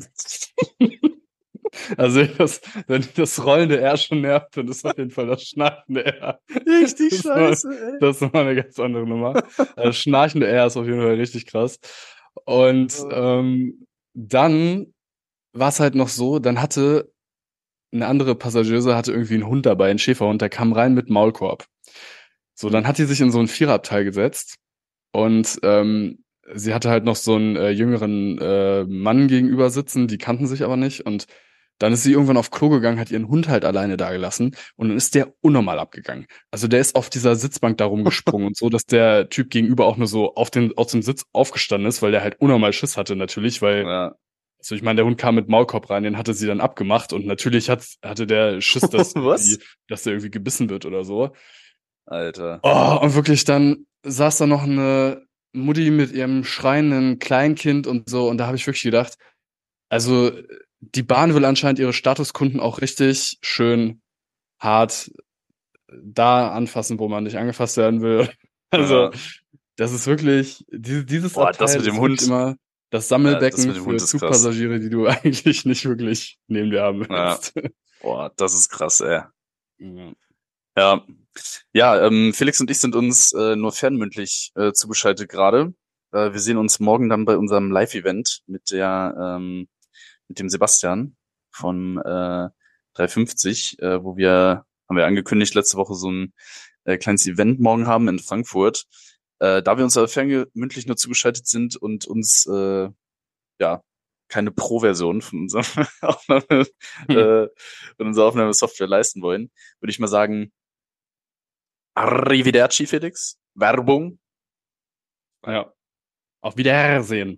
Also das, wenn das rollende R schon nervt, dann ist auf jeden Fall das schnarchende R. richtig Das ist mal- scheiße, ey. Das ist nochmal eine ganz andere Nummer. Das schnarchende R ist auf jeden Fall richtig krass. Und ähm, dann war es halt noch so, dann hatte eine andere Passagierse hatte irgendwie einen Hund dabei, einen Schäferhund, der kam rein mit Maulkorb. So, dann hat die sich in so ein Viererabteil gesetzt und ähm, sie hatte halt noch so einen äh, jüngeren äh, Mann gegenüber sitzen, die kannten sich aber nicht und dann ist sie irgendwann auf Klo gegangen, hat ihren Hund halt alleine da gelassen und dann ist der unnormal abgegangen. Also der ist auf dieser Sitzbank da rumgesprungen und so, dass der Typ gegenüber auch nur so auf den aus dem Sitz aufgestanden ist, weil der halt unnormal Schiss hatte natürlich, weil Ja. also ich meine, der Hund kam mit Maulkorb rein, den hatte sie dann abgemacht und natürlich hat, hatte der Schiss, dass, Was? irgendwie, dass der irgendwie gebissen wird oder so. Alter. Oh, und wirklich dann saß da noch eine Mutti mit ihrem schreienden Kleinkind und so und da habe ich wirklich gedacht, also die Bahn will anscheinend ihre Statuskunden auch richtig schön hart da anfassen, wo man nicht angefasst werden will. Also Ja. das ist wirklich, diese, dieses Boah, das Abteil mit dem ist wirklich Hund. immer das Ja, das Sammelbecken mit dem Hund für ist krass. Zugpassagiere, die du eigentlich nicht wirklich neben dir haben Ja. willst. Boah, das ist krass, ey. Ja. Ja, ja ähm, Felix und ich sind uns äh, nur fernmündlich äh, zugeschaltet gerade. Äh, wir sehen uns morgen dann bei unserem Live-Event mit der ähm, mit dem Sebastian von äh, dreihundertfünfzig, äh, wo wir, haben wir angekündigt, letzte Woche so ein äh, kleines Event morgen haben in Frankfurt. Äh, da wir uns aber fernmündlich nur zugeschaltet sind und uns äh, ja keine Pro-Version von unserer Aufnahme, äh, von unserer Aufnahmesoftware leisten wollen, würde ich mal sagen, Arrivederci, Felix. Werbung. Ja. Auf Wiedersehen.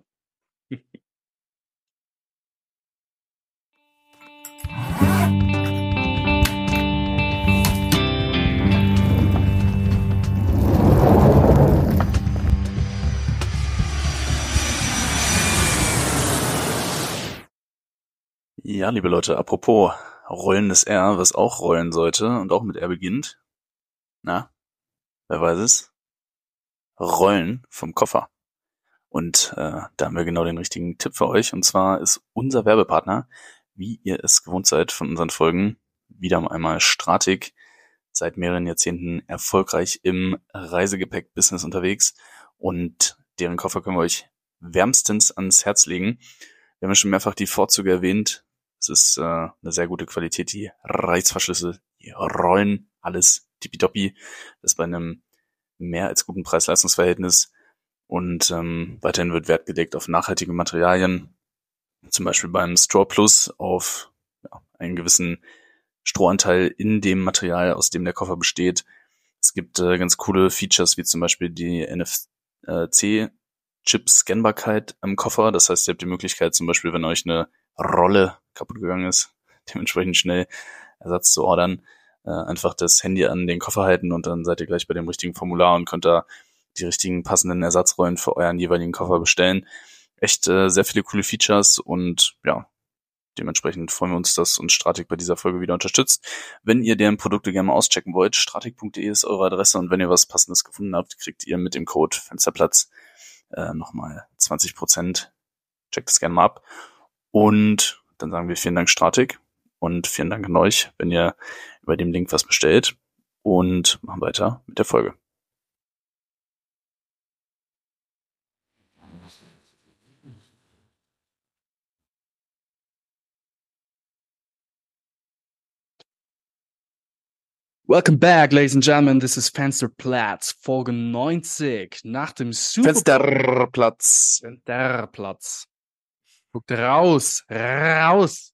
Ja, liebe Leute, apropos rollendes R, was auch rollen sollte und auch mit R beginnt. Na, wer weiß es? Rollen vom Koffer. Und äh, da haben wir genau den richtigen Tipp für euch. Und zwar ist unser Werbepartner, wie ihr es gewohnt seid von unseren Folgen, wieder einmal Stratic, seit mehreren Jahrzehnten erfolgreich im Reisegepäck-Business unterwegs. Und deren Koffer können wir euch wärmstens ans Herz legen. Wir haben ja schon mehrfach die Vorzüge erwähnt. Es ist äh, eine sehr gute Qualität, die Reißverschlüsse, die Rollen, alles tippitoppi. Das bei einem mehr als guten Preis-Leistungs-Verhältnis. Und ähm, weiterhin wird Wert gelegt auf nachhaltige Materialien, zum Beispiel beim Straw Plus auf ja, einen gewissen Strohanteil in dem Material, aus dem der Koffer besteht. Es gibt äh, ganz coole Features, wie zum Beispiel die N F C-Chip-Scannbarkeit am Koffer. Das heißt, ihr habt die Möglichkeit, zum Beispiel, wenn euch eine Rolle kaputt gegangen ist, dementsprechend schnell Ersatz zu ordern, äh, einfach das Handy an den Koffer halten und dann seid ihr gleich bei dem richtigen Formular und könnt da die richtigen passenden Ersatzrollen für euren jeweiligen Koffer bestellen. Echt äh, sehr viele coole Features und ja, dementsprechend freuen wir uns, dass uns Stratic bei dieser Folge wieder unterstützt. Wenn ihr deren Produkte gerne mal auschecken wollt, stratic punkt de ist eure Adresse und wenn ihr was Passendes gefunden habt, kriegt ihr mit dem Code Fensterplatz äh, nochmal zwanzig Prozent. Checkt das gerne mal ab. Und dann sagen wir vielen Dank Stratic und vielen Dank an euch, wenn ihr über dem Link was bestellt und machen weiter mit der Folge. Welcome back, ladies and gentlemen. This is Fensterplatz, Folge neunzig. Nach dem Super Fensterplatz. Fensterplatz. Guckt raus, raus.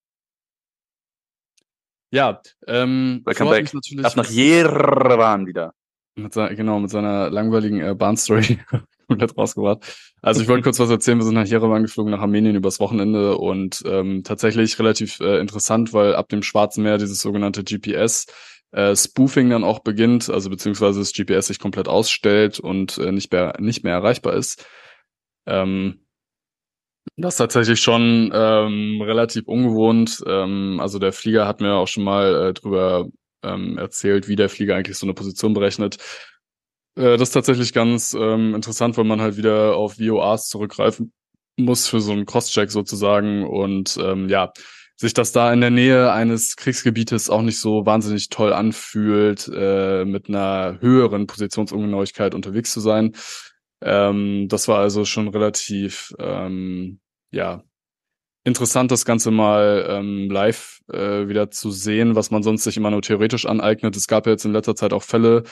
Ja, ähm, Welcome Flo hat back. mich natürlich Ab nach mit- Jerewan wieder. Mit se- genau, mit seiner langweiligen äh, Bahnstory komplett rausgebracht. Also ich wollte kurz was erzählen. Wir sind nach Jerewan geflogen, nach Armenien übers Wochenende und ähm, tatsächlich relativ äh, interessant, weil ab dem Schwarzen Meer dieses sogenannte G P S äh, Spoofing dann auch beginnt, also beziehungsweise das G P S sich komplett ausstellt und äh, nicht mehr nicht mehr erreichbar ist. Ähm, das ist tatsächlich schon ähm, relativ ungewohnt. Ähm, also der Flieger hat mir auch schon mal äh, drüber ähm, erzählt, wie der Flieger eigentlich so eine Position berechnet. Äh, das ist tatsächlich ganz ähm, interessant, weil man halt wieder auf V O Rs zurückgreifen muss für so einen Cross-Check sozusagen. Und ähm, ja, sich das da in der Nähe eines Kriegsgebietes auch nicht so wahnsinnig toll anfühlt, äh, mit einer höheren Positionsungenauigkeit unterwegs zu sein. Ähm, das war also schon relativ, ähm, ja, interessant, das Ganze mal ähm, live äh, wieder zu sehen, was man sonst sich immer nur theoretisch aneignet. Es gab ja jetzt in letzter Zeit auch Fälle,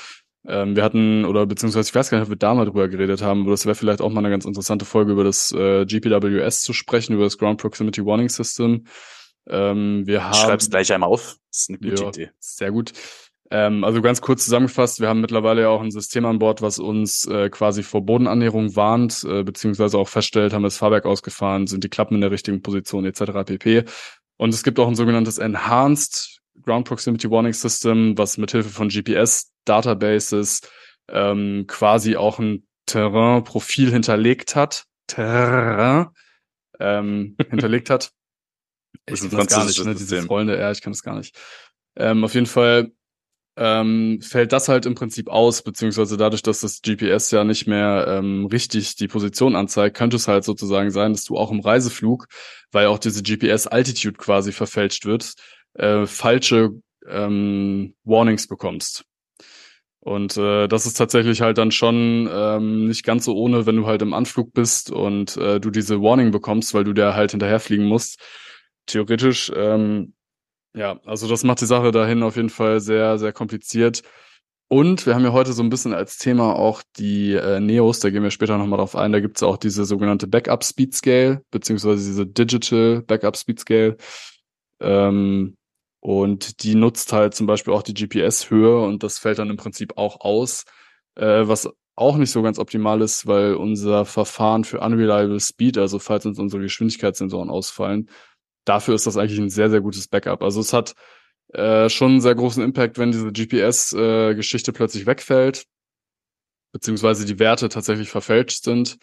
Ähm, wir hatten, oder beziehungsweise ich weiß gar nicht, ob wir da mal drüber geredet haben, aber das wäre vielleicht auch mal eine ganz interessante Folge, über das äh, G P W S zu sprechen, über das Ground Proximity Warning System. Ähm, wir Ich haben, schreib's gleich einmal auf. Das ist eine gute ja, Idee. sehr gut. Ähm, also ganz kurz zusammengefasst, wir haben mittlerweile ja auch ein System an Bord, was uns äh, quasi vor Bodenannäherung warnt, äh, beziehungsweise auch feststellt, haben wir das Fahrwerk ausgefahren, sind die Klappen in der richtigen Position et cetera pp. Und es gibt auch ein sogenanntes Enhanced Ground Proximity Warning System, was mithilfe von G P S-Databases ähm, quasi auch ein Terrain-Profil hinterlegt hat. Terrain ähm, hinterlegt hat. Das Ich ist ein kann das gar nicht, französisches ne? Dieses System. rollende R, ich kann das gar nicht. Ähm, auf jeden Fall ähm, fällt das halt im Prinzip aus, beziehungsweise dadurch, dass das G P S ja nicht mehr ähm, richtig die Position anzeigt, könnte es halt sozusagen sein, dass du auch im Reiseflug, weil auch diese G P S-Altitude quasi verfälscht wird, äh, falsche ähm, Warnings bekommst. Und äh, das ist tatsächlich halt dann schon ähm, nicht ganz so ohne, wenn du halt im Anflug bist und äh, du diese Warning bekommst, weil du da halt hinterherfliegen musst. Theoretisch, ähm, ja, also das macht die Sache dahin auf jeden Fall sehr, sehr kompliziert. Und wir haben ja heute so ein bisschen als Thema auch die äh, Neos, da gehen wir später nochmal drauf ein, da gibt's ja auch diese sogenannte Backup Speed Scale, beziehungsweise diese Digital Backup Speed Scale. Ähm, und die nutzt halt zum Beispiel auch die G P S-Höhe und das fällt dann im Prinzip auch aus, äh, was auch nicht so ganz optimal ist, weil unser Verfahren für Unreliable Speed, also falls uns unsere Geschwindigkeitssensoren ausfallen, dafür ist das eigentlich ein sehr, sehr gutes Backup. Also es hat äh, schon einen sehr großen Impact, wenn diese G P S-Geschichte äh, plötzlich wegfällt, beziehungsweise die Werte tatsächlich verfälscht sind.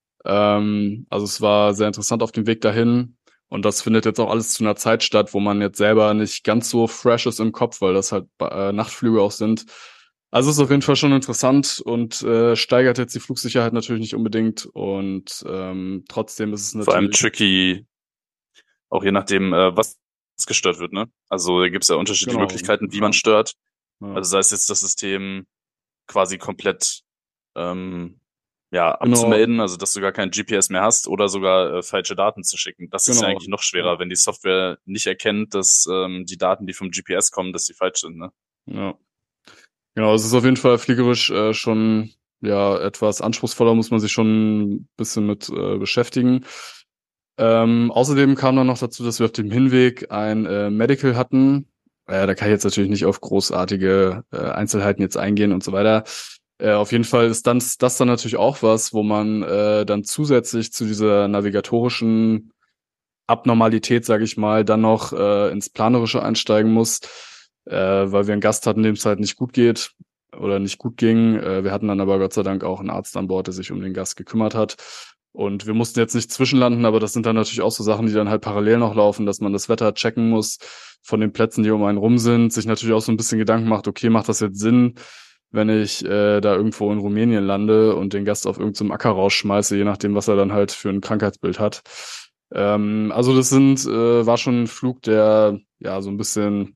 Ähm, also es war sehr interessant auf dem Weg dahin. Und das findet jetzt auch alles zu einer Zeit statt, wo man jetzt selber nicht ganz so fresh ist im Kopf, weil das halt äh, Nachtflüge auch sind. Also es ist auf jeden Fall schon interessant und äh, steigert jetzt die Flugsicherheit natürlich nicht unbedingt. Und ähm, trotzdem ist es Vor allem natürlich tricky, auch je nachdem, äh, was gestört wird, ne? Also da gibt's ja unterschiedliche genau. Möglichkeiten, wie Ja, man stört. ja. Also sei es jetzt das System quasi komplett ähm, ja, Genau, abzumelden, also dass du gar kein G P S mehr hast oder sogar äh, falsche Daten zu schicken. Das ist ja genau. eigentlich noch Ja, schwerer, wenn die Software nicht erkennt, dass ähm, die Daten, die vom G P S kommen, dass die falsch sind, ne? ja. Genau, es ist auf jeden Fall fliegerisch äh, schon ja etwas anspruchsvoller, muss man sich schon ein bisschen mit äh, beschäftigen. Ähm, außerdem kam dann noch dazu, dass wir auf dem Hinweg ein äh, Medical hatten. Äh, da kann ich jetzt natürlich nicht auf großartige äh, Einzelheiten jetzt eingehen und so weiter. Äh, auf jeden Fall ist dann, das dann natürlich auch was, wo man äh, dann zusätzlich zu dieser navigatorischen Abnormalität, sage ich mal, dann noch äh, ins Planerische einsteigen muss, äh, weil wir einen Gast hatten, dem es halt nicht gut geht oder nicht gut ging. Äh, wir hatten dann aber Gott sei Dank auch einen Arzt an Bord, der sich um den Gast gekümmert hat. Und wir mussten jetzt nicht zwischenlanden, aber das sind dann natürlich auch so Sachen, die dann halt parallel noch laufen, dass man das Wetter checken muss von den Plätzen, die um einen rum sind, sich natürlich auch so ein bisschen Gedanken macht, okay, macht das jetzt Sinn, wenn ich äh, da irgendwo in Rumänien lande und den Gast auf irgendeinem Acker rausschmeiße, je nachdem, was er dann halt für ein Krankheitsbild hat. Ähm, also das sind, äh, war schon ein Flug, der ja so ein bisschen,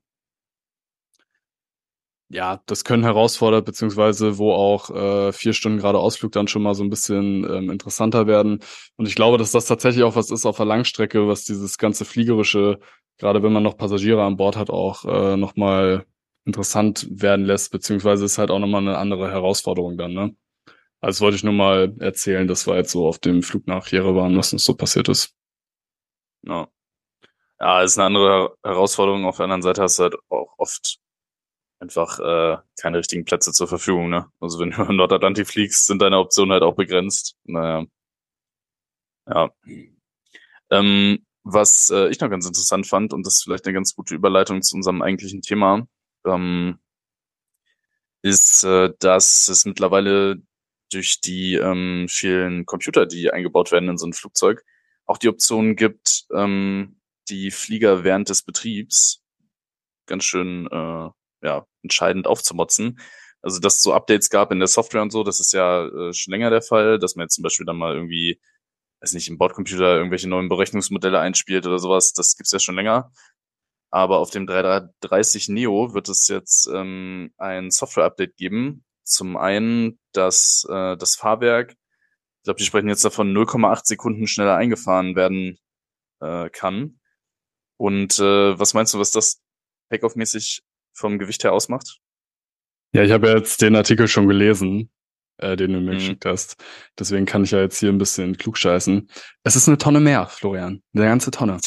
ja, das Können herausfordert, beziehungsweise wo auch äh, vier Stunden gerade Ausflug dann schon mal so ein bisschen ähm, interessanter werden. Und ich glaube, dass das tatsächlich auch was ist auf der Langstrecke, was dieses ganze Fliegerische, gerade wenn man noch Passagiere an Bord hat, auch äh, nochmal interessant werden lässt, beziehungsweise ist halt auch nochmal eine andere Herausforderung dann, ne? Also das wollte ich nur mal erzählen, das war jetzt so auf dem Flug nach Jerewan, was uns so passiert ist. Ja. Ja, ist eine andere Herausforderung. Auf der anderen Seite hast du halt auch oft einfach äh, keine richtigen Plätze zur Verfügung, ne? Also wenn du im Nordatlantik fliegst, sind deine Optionen halt auch begrenzt. Naja, ja. Ähm, was äh, ich noch ganz interessant fand, und das ist vielleicht eine ganz gute Überleitung zu unserem eigentlichen Thema, ähm, ist, äh, dass es mittlerweile durch die ähm, vielen Computer, die eingebaut werden in so ein Flugzeug, auch die Option gibt, ähm, die Flieger während des Betriebs ganz schön äh, ja, entscheidend aufzumotzen. Also, dass es so Updates gab in der Software und so, das ist ja äh, schon länger der Fall, dass man jetzt zum Beispiel dann mal irgendwie, weiß nicht, im Bordcomputer irgendwelche neuen Berechnungsmodelle einspielt oder sowas, das gibt's ja schon länger. Aber auf dem dreihundertdreißig Neo wird es jetzt ähm, ein Software-Update geben. Zum einen, dass äh, das Fahrwerk, ich glaube, die sprechen jetzt davon, null Komma acht Sekunden schneller eingefahren werden äh, kann. Und äh, was meinst du, was das Takeoff-mäßig vom Gewicht her ausmacht? Ja, ich habe ja jetzt den Artikel schon gelesen, äh, den du mir Mhm. geschickt hast. Deswegen kann ich ja jetzt hier ein bisschen klugscheißen. Es ist eine Tonne mehr, Florian. Eine ganze Tonne.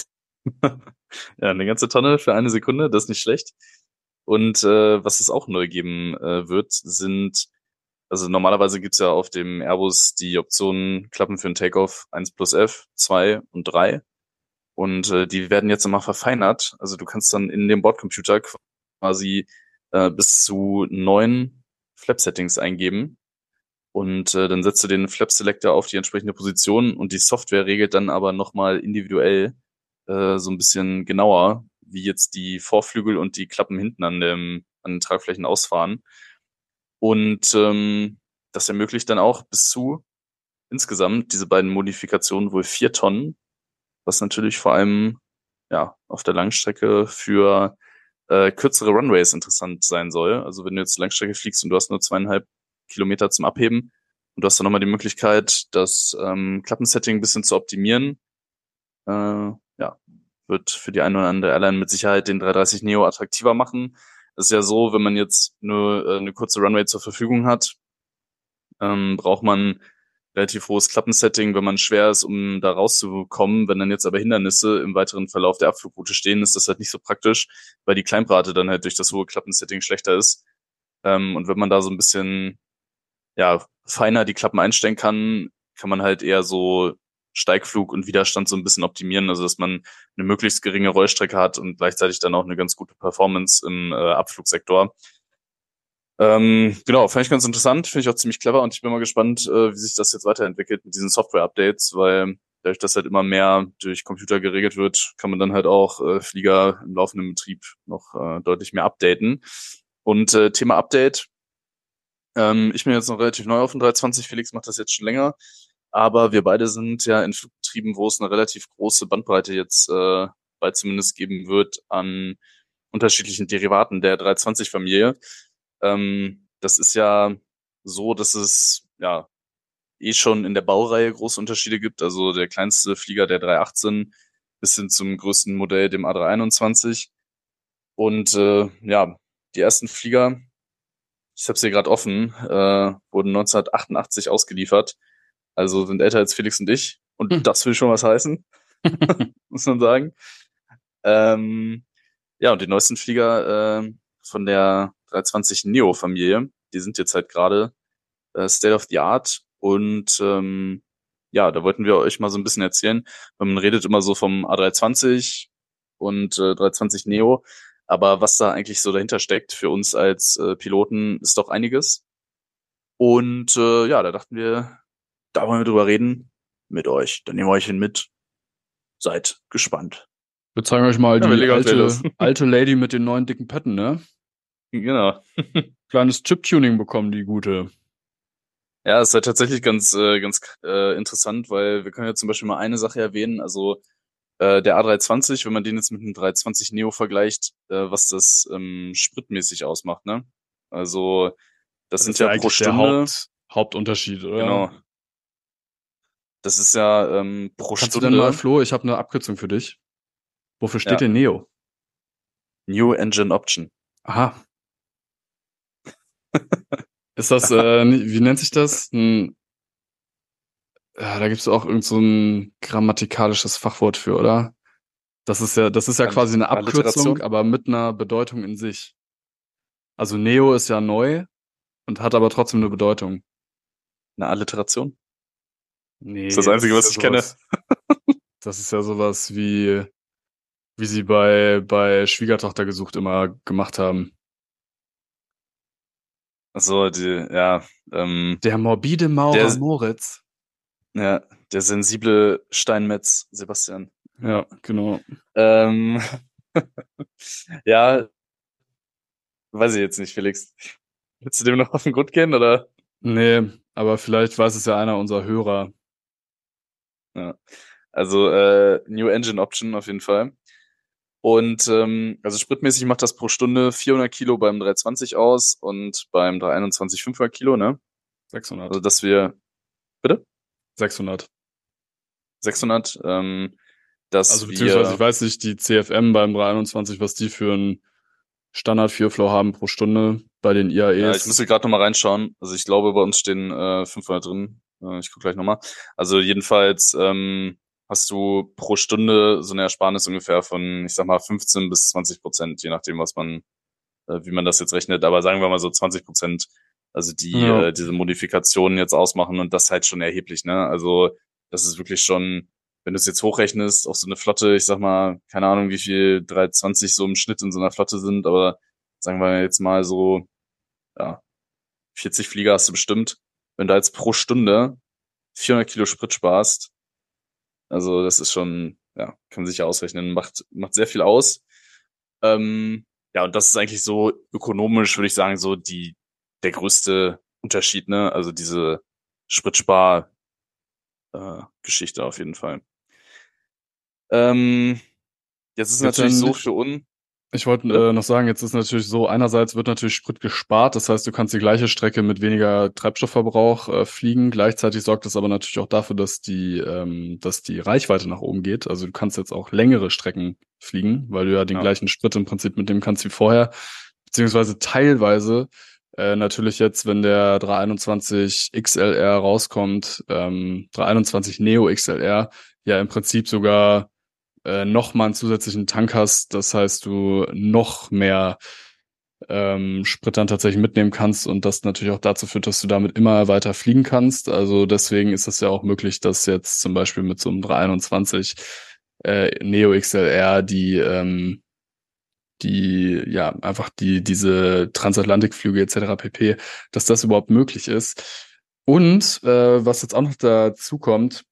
Ja, eine ganze Tonne für eine Sekunde, das ist nicht schlecht. Und äh, was es auch neu geben äh, wird, sind, also normalerweise gibt's ja auf dem Airbus die Optionen Klappen für den Takeoff eins plus F, zwei und drei. Und äh, die werden jetzt immer verfeinert. Also du kannst dann in dem Bordcomputer quasi äh, bis zu neun Flap-Settings eingeben. Und äh, dann setzt du den Flap-Selector auf die entsprechende Position und die Software regelt dann aber nochmal individuell äh, so ein bisschen genauer, wie jetzt die Vorflügel und die Klappen hinten an dem an den Tragflächen ausfahren. Und ähm, das ermöglicht dann auch bis zu insgesamt diese beiden Modifikationen wohl vier Tonnen, was natürlich vor allem ja auf der Langstrecke für äh, kürzere Runways interessant sein soll. Also wenn du jetzt Langstrecke fliegst und du hast nur zweieinhalb Kilometer zum Abheben und du hast dann nochmal die Möglichkeit, das ähm, Klappensetting ein bisschen zu optimieren, äh, ja, wird für die eine oder andere Airline mit Sicherheit den dreihundertdreißig Neo attraktiver machen. Das ist ja so, wenn man jetzt nur äh, eine kurze Runway zur Verfügung hat, ähm, braucht man relativ hohes Klappensetting, wenn man schwer ist, um da rauszukommen. Wenn dann jetzt aber Hindernisse im weiteren Verlauf der Abflugroute stehen, ist das halt nicht so praktisch, weil die Kleinbrate dann halt durch das hohe Klappensetting schlechter ist. Ähm, und wenn man da so ein bisschen ja feiner die Klappen einstellen kann, kann man halt eher so Steigflug und Widerstand so ein bisschen optimieren, also dass man eine möglichst geringe Rollstrecke hat und gleichzeitig dann auch eine ganz gute Performance im äh, Abflugsektor. Ähm, genau, fand ich ganz interessant, finde ich auch ziemlich clever und ich bin mal gespannt, äh, wie sich das jetzt weiterentwickelt mit diesen Software-Updates, weil dadurch, dass halt immer mehr durch Computer geregelt wird, kann man dann halt auch äh, Flieger im laufenden Betrieb noch äh, deutlich mehr updaten. Und äh, Thema Update, ähm, ich bin jetzt noch relativ neu auf dem dreihundertzwanzig, Felix macht das jetzt schon länger, aber wir beide sind ja in Flugbetrieben, wo es eine relativ große Bandbreite jetzt äh, bald zumindest geben wird an unterschiedlichen Derivaten der dreihundertzwanzig-Familie. Ähm, das ist ja so, dass es ja eh schon in der Baureihe große Unterschiede gibt. Also der kleinste Flieger, der dreihundertachtzehn, bis hin zum größten Modell, dem A drei einundzwanzig. Und äh, ja, die ersten Flieger, ich habe es hier gerade offen, äh, wurden neunzehnhundertachtundachtzig ausgeliefert. Also sind älter als Felix und ich. Und Hm. das will schon was heißen, muss man sagen. Ähm, ja, und die neuesten Flieger äh, von der dreihundertzwanzig Neo-Familie, die sind jetzt halt gerade äh, State of the Art. Und ähm, ja, da wollten wir euch mal so ein bisschen erzählen. Man redet immer so vom A dreihundertzwanzig und äh, dreihundertzwanzig Neo. Aber was da eigentlich so dahinter steckt für uns als äh, Piloten, ist doch einiges. Und äh, ja, da dachten wir, da wollen wir drüber reden mit euch. Dann nehmen wir euch hin mit. Seid gespannt. Wir zeigen euch mal Ja, wir die legen uns alte, los. alte Lady mit den neuen dicken Pötten, ne? Genau. Kleines Chip-Tuning bekommen, die gute. Ja, es ist halt tatsächlich ganz, äh, ganz äh, interessant, weil wir können ja zum Beispiel mal eine Sache erwähnen. Also äh, der A dreihundertzwanzig, wenn man den jetzt mit einem dreihundertzwanzig Neo vergleicht, äh, was das ähm, spritmäßig ausmacht, ne? Also das, Das sind ist ja ja pro eigentlich der Stunde, Haupt, Hauptunterschied, oder? genau. Das ist ja ähm, pro Kannst du denn mal, Stunde Flo, ich habe eine Abkürzung für dich. Wofür steht ja, denn Neo? New Engine Option. Aha. Ist das, äh, wie nennt sich das? Ein, ja, da gibt es auch irgend so ein grammatikalisches Fachwort für, oder? Das ist ja, das ist ja All- quasi eine Abkürzung, Alliteration? aber mit einer Bedeutung in sich. Also Neo ist ja neu und hat aber trotzdem eine Bedeutung. Eine Alliteration? Nee, Das ist das Einzige, ist was ja ich kenne. sowas, das ist ja sowas wie, wie sie bei, bei Schwiegertochter gesucht immer gemacht haben. Also die, ja, ähm, Der morbide Maurer der, Moritz. ja, der sensible Steinmetz Sebastian. Ja, genau. Ähm, ja, weiß ich jetzt nicht, Felix. Willst du dem noch auf den Grund gehen, oder? Nee, aber vielleicht weiß es ja einer unserer Hörer. Ja. Also äh, New Engine Option auf jeden Fall. Und ähm, also spritmäßig macht das pro Stunde vierhundert Kilo beim dreihundertzwanzig aus und beim dreihunderteinundzwanzig fünfhundert Kilo, ne? sechshundert. Also dass wir, bitte? sechshundert. sechshundert, ähm, dass Also beziehungsweise ich wir, weiß nicht, die C F M beim dreihunderteinundzwanzig, was die für ein Standard Fuel Flow haben pro Stunde bei den I A Es. Ja, ich müsste gerade nochmal reinschauen. Also ich glaube, bei uns stehen äh, fünfhundert drin. Äh, ich gucke gleich nochmal. Also jedenfalls ähm, hast du pro Stunde so eine Ersparnis ungefähr von, ich sag mal, fünfzehn bis zwanzig Prozent, je nachdem, was man, äh, wie man das jetzt rechnet. Aber sagen wir mal so zwanzig Prozent, also die Ja. äh, diese Modifikationen jetzt ausmachen und das halt schon erheblich, ne? Also das ist wirklich schon, wenn du es jetzt hochrechnest auf so eine Flotte, ich sag mal, keine Ahnung, wie viel dreihundertzwanzig so im Schnitt in so einer Flotte sind, aber sagen wir jetzt mal so, ja, vierzig Flieger hast du bestimmt. Wenn du jetzt pro Stunde vierhundert Kilo Sprit sparst, also das ist schon, ja, kann man sich ja ausrechnen, macht, macht sehr viel aus. Ähm, ja, und das ist eigentlich so ökonomisch, würde ich sagen, so die, der größte Unterschied, ne? Also diese Spritspar, äh, Geschichte auf jeden Fall. Ähm, jetzt ist Jetzt natürlich dann- so für uns, Ich wollte Bitte? äh, noch sagen, jetzt ist natürlich so, einerseits wird natürlich Sprit gespart, das heißt, du kannst die gleiche Strecke mit weniger Treibstoffverbrauch äh, fliegen. Gleichzeitig sorgt das aber natürlich auch dafür, dass die, ähm, dass die Reichweite nach oben geht. Also du kannst jetzt auch längere Strecken fliegen, weil du ja den Ja. gleichen Sprit im Prinzip mitnehmen kannst wie vorher. Beziehungsweise teilweise äh, natürlich jetzt, wenn der dreihunderteinundzwanzig X L R rauskommt, ähm, dreihunderteinundzwanzig Neo X L R, ja im Prinzip sogar äh, noch mal einen zusätzlichen Tank hast. Das heißt, du noch mehr ähm, Sprit dann tatsächlich mitnehmen kannst und das natürlich auch dazu führt, dass du damit immer weiter fliegen kannst. Also deswegen ist es ja auch möglich, dass jetzt zum Beispiel mit so einem dreihunderteinundzwanzig äh, Neo X L R die ähm, die ja einfach die diese Transatlantikflüge et cetera pp, dass das überhaupt möglich ist. Und äh, was jetzt auch noch dazu kommt,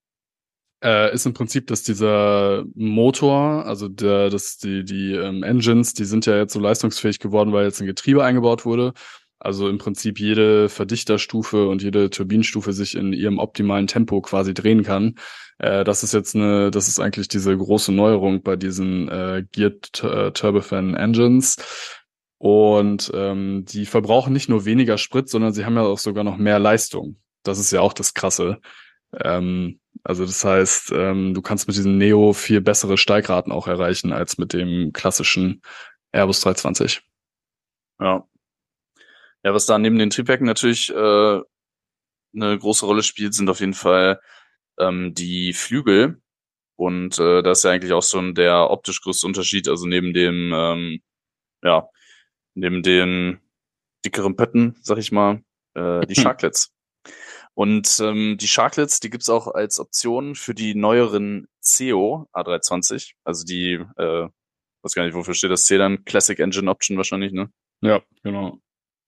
äh, ist im Prinzip, dass dieser Motor, also der, dass die, die ähm, Engines, die sind ja jetzt so leistungsfähig geworden, weil jetzt ein Getriebe eingebaut wurde. Also im Prinzip jede Verdichterstufe und jede Turbinenstufe sich in ihrem optimalen Tempo quasi drehen kann. Äh, das ist jetzt eine, das ist eigentlich diese große Neuerung bei diesen äh, Geared äh, Turbofan Engines. Und ähm, die verbrauchen nicht nur weniger Sprit, sondern sie haben ja auch sogar noch mehr Leistung. Das ist ja auch das Krasse. Ähm, also das heißt, ähm, du kannst mit diesem Neo viel bessere Steigraten auch erreichen als mit dem klassischen Airbus dreihundertzwanzig. Ja. Ja, was da neben den Triebwerken natürlich äh, eine große Rolle spielt, sind auf jeden Fall ähm, die Flügel. Und äh, das ist ja eigentlich auch so ein, der optisch größte Unterschied. Also neben dem, ähm, ja, neben den dickeren Pötten, sag ich mal, äh, die Sharklets. Und ähm, die Sharklets, die gibt's auch als Option für die neueren C E O A dreihundertzwanzig. Also die, äh, weiß gar nicht, wofür steht das C dann? Classic Engine Option wahrscheinlich, ne? Ja, genau.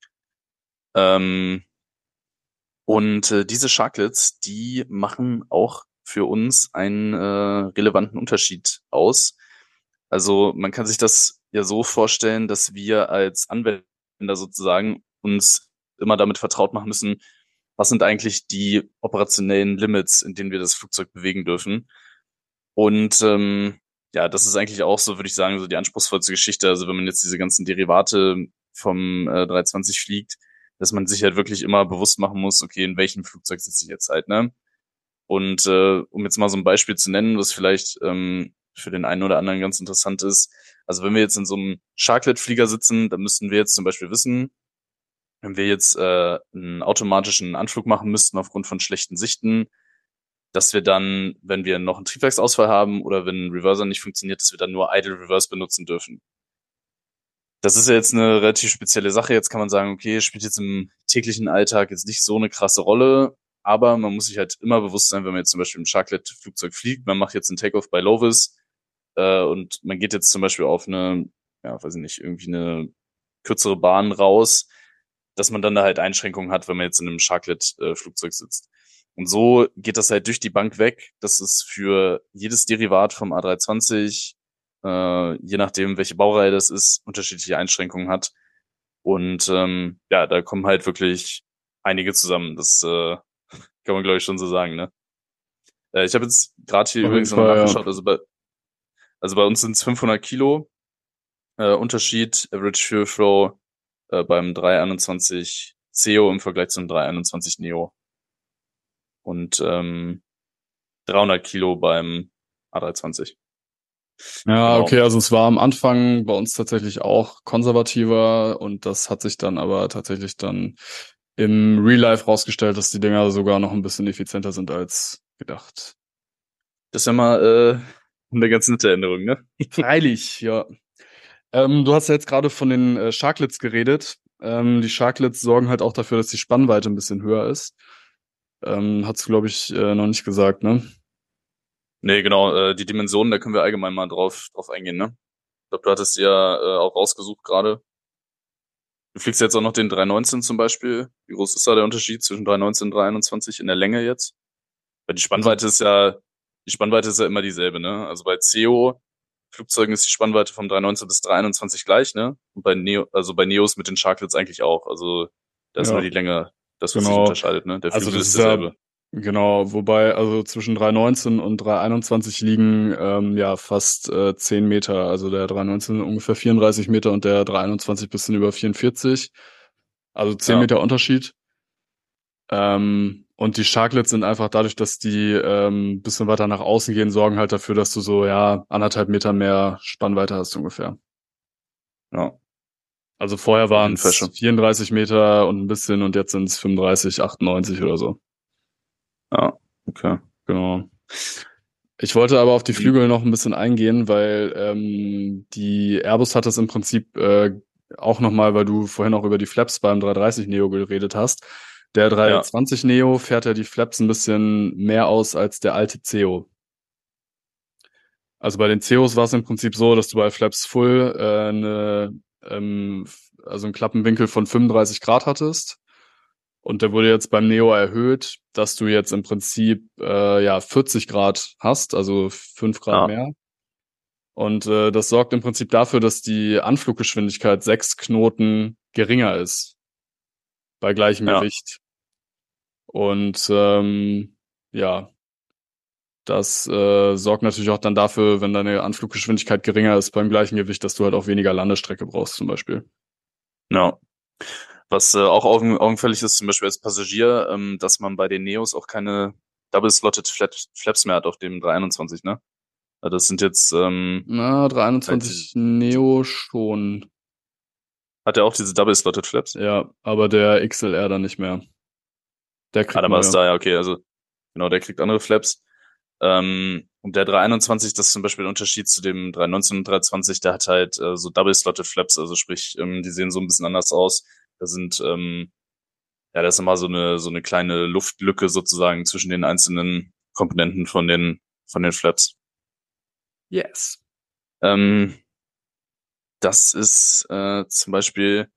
Ähm, und äh, diese Sharklets, die machen auch für uns einen äh, relevanten Unterschied aus. Also man kann sich das ja so vorstellen, dass wir als Anwender sozusagen uns immer damit vertraut machen müssen, was sind eigentlich die operationellen Limits, in denen wir das Flugzeug bewegen dürfen. Und ähm, ja, das ist eigentlich auch so, würde ich sagen, so die anspruchsvollste Geschichte. Also wenn man jetzt diese ganzen Derivate vom äh, dreihundertzwanzig fliegt, dass man sich halt wirklich immer bewusst machen muss, okay, in welchem Flugzeug sitze ich jetzt halt, ne? Und äh, um jetzt mal so ein Beispiel zu nennen, was vielleicht ähm, für den einen oder anderen ganz interessant ist. Also wenn wir jetzt in so einem Sharklet-Flieger sitzen, dann müssten wir jetzt zum Beispiel wissen, wenn wir jetzt äh, einen automatischen Anflug machen müssten aufgrund von schlechten Sichten, dass wir dann, wenn wir noch einen Triebwerksausfall haben oder wenn ein Reverser nicht funktioniert, dass wir dann nur Idle Reverse benutzen dürfen. Das ist ja jetzt eine relativ spezielle Sache. Jetzt kann man sagen, okay, spielt jetzt im täglichen Alltag jetzt nicht so eine krasse Rolle, aber man muss sich halt immer bewusst sein, wenn man jetzt zum Beispiel im Sharklet-Flugzeug fliegt, man macht jetzt einen Takeoff bei Low-Vis äh, und man geht jetzt zum Beispiel auf eine, ja, weiß ich nicht, irgendwie eine kürzere Bahn raus, dass man dann da halt Einschränkungen hat, wenn man jetzt in einem Sharklet-Flugzeug sitzt. Und so geht das halt durch die Bank weg, dass es für jedes Derivat vom A dreihundertzwanzig, äh, je nachdem, welche Baureihe das ist, unterschiedliche Einschränkungen hat. Und ähm, ja, da kommen halt wirklich einige zusammen. Das äh, kann man, glaube ich, schon so sagen, ne? Äh, ich habe jetzt gerade hier Auf übrigens jeden nochmal Fall, nachgeschaut. Also bei, also bei uns sind es fünfhundert Kilo äh, Unterschied, Average Fuel Flow äh, beim dreihunderteinundzwanzig C E O im Vergleich zum dreihunderteinundzwanzig Neo. Und ähm, dreihundert Kilo beim A dreihundertzwanzig. Ja, Genau. okay, also es war am Anfang bei uns tatsächlich auch konservativer und das hat sich dann aber tatsächlich dann im Real Life rausgestellt, dass die Dinger sogar noch ein bisschen effizienter sind als gedacht. Das ist ja mal äh, eine ganz nette Erinnerung, ne? Freilich, ja. Ähm, du hast ja jetzt gerade von den äh, Sharklets geredet. Ähm, die Sharklets sorgen halt auch dafür, dass die Spannweite ein bisschen höher ist. Ähm, hat's, glaube ich, äh, noch nicht gesagt, ne? Nee, genau, äh, die Dimensionen, da können wir allgemein mal drauf, drauf eingehen, ne? Ich glaube, du hattest ja äh, auch rausgesucht gerade. Du fliegst jetzt auch noch den drei neunzehn zum Beispiel. Wie groß ist da der Unterschied zwischen drei neunzehn und drei einundzwanzig in der Länge jetzt? Weil die Also, Spannweite ist ja, die Spannweite ist ja immer dieselbe, ne? Also bei C E O-Flugzeugen ist die Spannweite vom drei neunzehn bis drei einundzwanzig gleich, ne? Und bei Neo, also bei Neos mit den Sharklets eigentlich auch. Also da ist nur ja, die Länge, das, was sich genau. unterscheidet, ne? Der Also Flügel das ist ist ja, derselbe. genau, wobei, also zwischen drei neunzehn und drei einundzwanzig liegen ähm, ja fast äh, zehn Meter. Also der drei neunzehn ungefähr vierunddreißig Meter und der drei einundzwanzig bisschen über vierundvierzig. Also zehn Ja, Meter Unterschied. Ähm, und die Sharklets sind einfach dadurch, dass die ähm, bisschen weiter nach außen gehen, sorgen halt dafür, dass du so, ja, anderthalb Meter mehr Spannweite hast ungefähr. ja, Also vorher auf waren jeden Fall es schon. vierunddreißig Meter und ein bisschen und jetzt sind es fünfunddreißig, achtundneunzig oder so. Ja, okay. Genau. Ich wollte aber auf die Hm, Flügel noch ein bisschen eingehen, weil ähm, die Airbus hat das im Prinzip äh, auch nochmal, weil du vorhin auch über die Flaps beim dreihundertdreißig Neo geredet hast. Der ja, dreihundertzwanzig Neo fährt ja die Flaps ein bisschen mehr aus als der alte C E O. Also bei den C E Os war es im Prinzip so, dass du bei Flaps Full äh, eine, ähm, also einen Klappenwinkel von fünfunddreißig Grad hattest. Und der wurde jetzt beim Neo erhöht, dass du jetzt im Prinzip äh, ja vierzig Grad hast, also fünf Grad ja, mehr. Und äh, das sorgt im Prinzip dafür, dass die Anfluggeschwindigkeit sechs Knoten geringer ist bei gleichem ja. Gewicht. Und ähm, ja, das äh, sorgt natürlich auch dann dafür, wenn deine Anfluggeschwindigkeit geringer ist beim gleichen Gewicht, dass du halt auch weniger Landestrecke brauchst zum Beispiel. Ja. Was äh, auch augen, augenfällig ist, zum Beispiel als Passagier, ähm, dass man bei den Neos auch keine Double-Slotted Flaps, Flaps mehr hat auf dem drei einundzwanzig, ne? Also das sind jetzt ähm, Na, halt die, drei einundzwanzig die, Neo schon. hat er auch diese Double-Slotted Flaps? Ja, aber der X L R dann nicht mehr. Der Ah, kriegt da war es neue. da, ja, okay, also genau, der kriegt andere Flaps. Ähm, und der drei einundzwanzig, das ist zum Beispiel der Unterschied zu dem drei neunzehn und drei zwanzig, der hat halt äh, so Double-Slotted Flaps, also sprich, ähm, die sehen so ein bisschen anders aus. Da sind, ähm, ja, da ist immer so eine, so eine kleine Luftlücke sozusagen zwischen den einzelnen Komponenten von den, von den Flaps. Yes. Ähm, das ist äh, zum Beispiel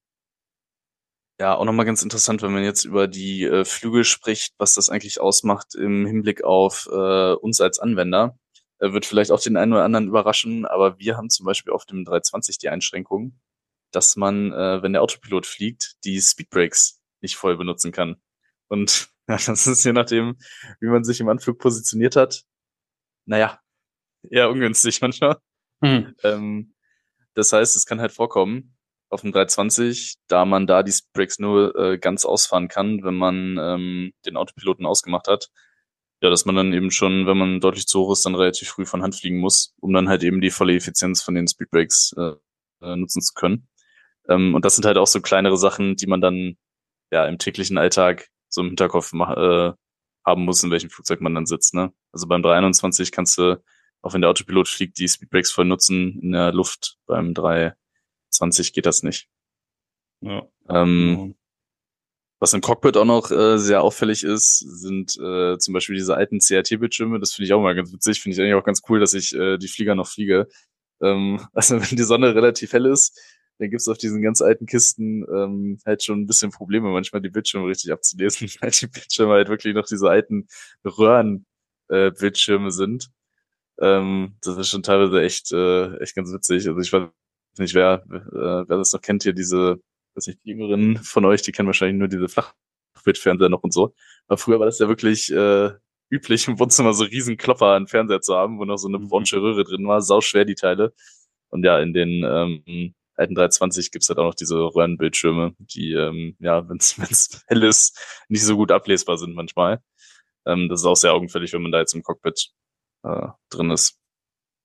ja auch nochmal ganz interessant, wenn man jetzt über die äh, Flügel spricht, was das eigentlich ausmacht im Hinblick auf äh, uns als Anwender. Äh, wird vielleicht auch den einen oder anderen überraschen, aber wir haben zum Beispiel auf dem drei zwanzig die Einschränkung, dass man, äh, wenn der Autopilot fliegt, die Speedbrakes nicht voll benutzen kann. Und ja, das ist je nachdem, wie man sich im Anflug positioniert hat, naja, eher ungünstig manchmal. Hm. Ähm, Das heißt, es kann halt vorkommen auf dem drei zwanzig, da man da die Brakes nur äh, ganz ausfahren kann, wenn man ähm, den Autopiloten ausgemacht hat. Ja, dass man dann eben schon, wenn man deutlich zu hoch ist, dann relativ früh von Hand fliegen muss, um dann halt eben die volle Effizienz von den Speedbrakes äh, äh, nutzen zu können. Ähm, und das sind halt auch so kleinere Sachen, die man dann ja im täglichen Alltag so im Hinterkopf mach, äh, haben muss, in welchem Flugzeug man dann sitzt. Ne? Also beim drei einundzwanzig kannst du, auch wenn der Autopilot fliegt, die Speedbrakes voll nutzen in der Luft. Beim drei zwanzig geht das nicht. Ja, Ähm, genau. was im Cockpit auch noch äh, sehr auffällig ist, sind äh, zum Beispiel diese alten C R T-Bildschirme. Das finde ich auch mal ganz witzig. Finde ich eigentlich auch ganz cool, dass ich äh, die Flieger noch fliege. Ähm, also wenn die Sonne relativ hell ist, dann gibt's auf diesen ganz alten Kisten ähm, halt schon ein bisschen Probleme, manchmal die Bildschirme richtig abzulesen, weil die Bildschirme halt wirklich noch diese alten Röhren äh, Bildschirme sind. Ähm, das ist schon teilweise echt, äh, echt ganz witzig. Also ich weiß nicht, wer, äh, wer das noch kennt hier, diese, weiß nicht, die Jüngeren von euch, die kennen wahrscheinlich nur diese Flachbildfernseher noch und so. Aber früher war das ja wirklich äh, üblich, im Wohnzimmer so riesen Klopper an Fernseher zu haben, wo noch so eine Mhm. bronze Röhre drin war, sauschwer die Teile. Und ja, in den ähm, alten drei zwanzig gibt's halt auch noch diese Röhrenbildschirme, die, ähm, ja, wenn's wenn's hell ist, nicht so gut ablesbar sind manchmal. Ähm, das ist auch sehr augenfällig, wenn man da jetzt im Cockpit äh, drin ist.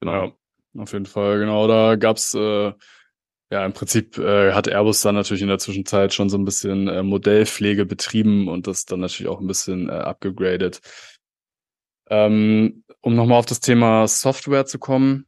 Genau. Ja, auf jeden Fall, genau. Da gab's äh, ja im Prinzip äh, hat Airbus dann natürlich in der Zwischenzeit schon so ein bisschen äh, Modellpflege betrieben und das dann natürlich auch ein bisschen äh, abgegradet. Ähm, um nochmal auf das Thema Software zu kommen,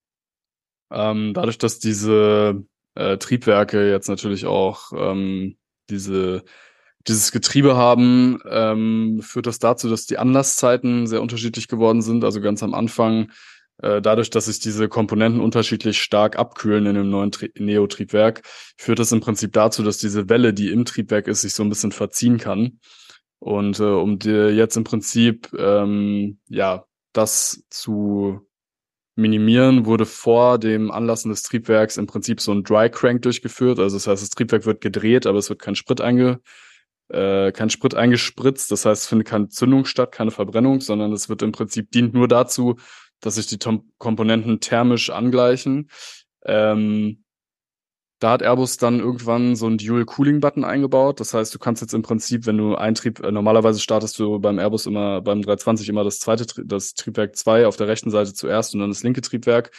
ähm, dadurch, dass diese äh, Triebwerke jetzt natürlich auch ähm, diese dieses Getriebe haben, ähm, führt das dazu, dass die Anlasszeiten sehr unterschiedlich geworden sind. Also ganz am Anfang, äh, dadurch, dass sich diese Komponenten unterschiedlich stark abkühlen in dem neuen Tri- Neo-Triebwerk, führt das im Prinzip dazu, dass diese Welle, die im Triebwerk ist, sich so ein bisschen verziehen kann. Und äh, um dir jetzt im Prinzip ähm, ja das zu minimieren, wurde vor dem Anlassen des Triebwerks im Prinzip so ein Dry Crank durchgeführt. Also das heißt, das Triebwerk wird gedreht, aber es wird kein Sprit einge äh, kein Sprit eingespritzt. Das heißt, es findet keine Zündung statt, keine Verbrennung, sondern es wird im Prinzip dient nur dazu, dass sich die Tom Komponenten thermisch angleichen. Ähm, Da hat Airbus dann irgendwann so einen Dual-Cooling-Button eingebaut. Das heißt, du kannst jetzt im Prinzip, wenn du ein Trieb, äh, normalerweise startest du beim Airbus immer, beim dreihundertzwanzig immer das zweite, Tri das Triebwerk zwei auf der rechten Seite zuerst und dann das linke Triebwerk.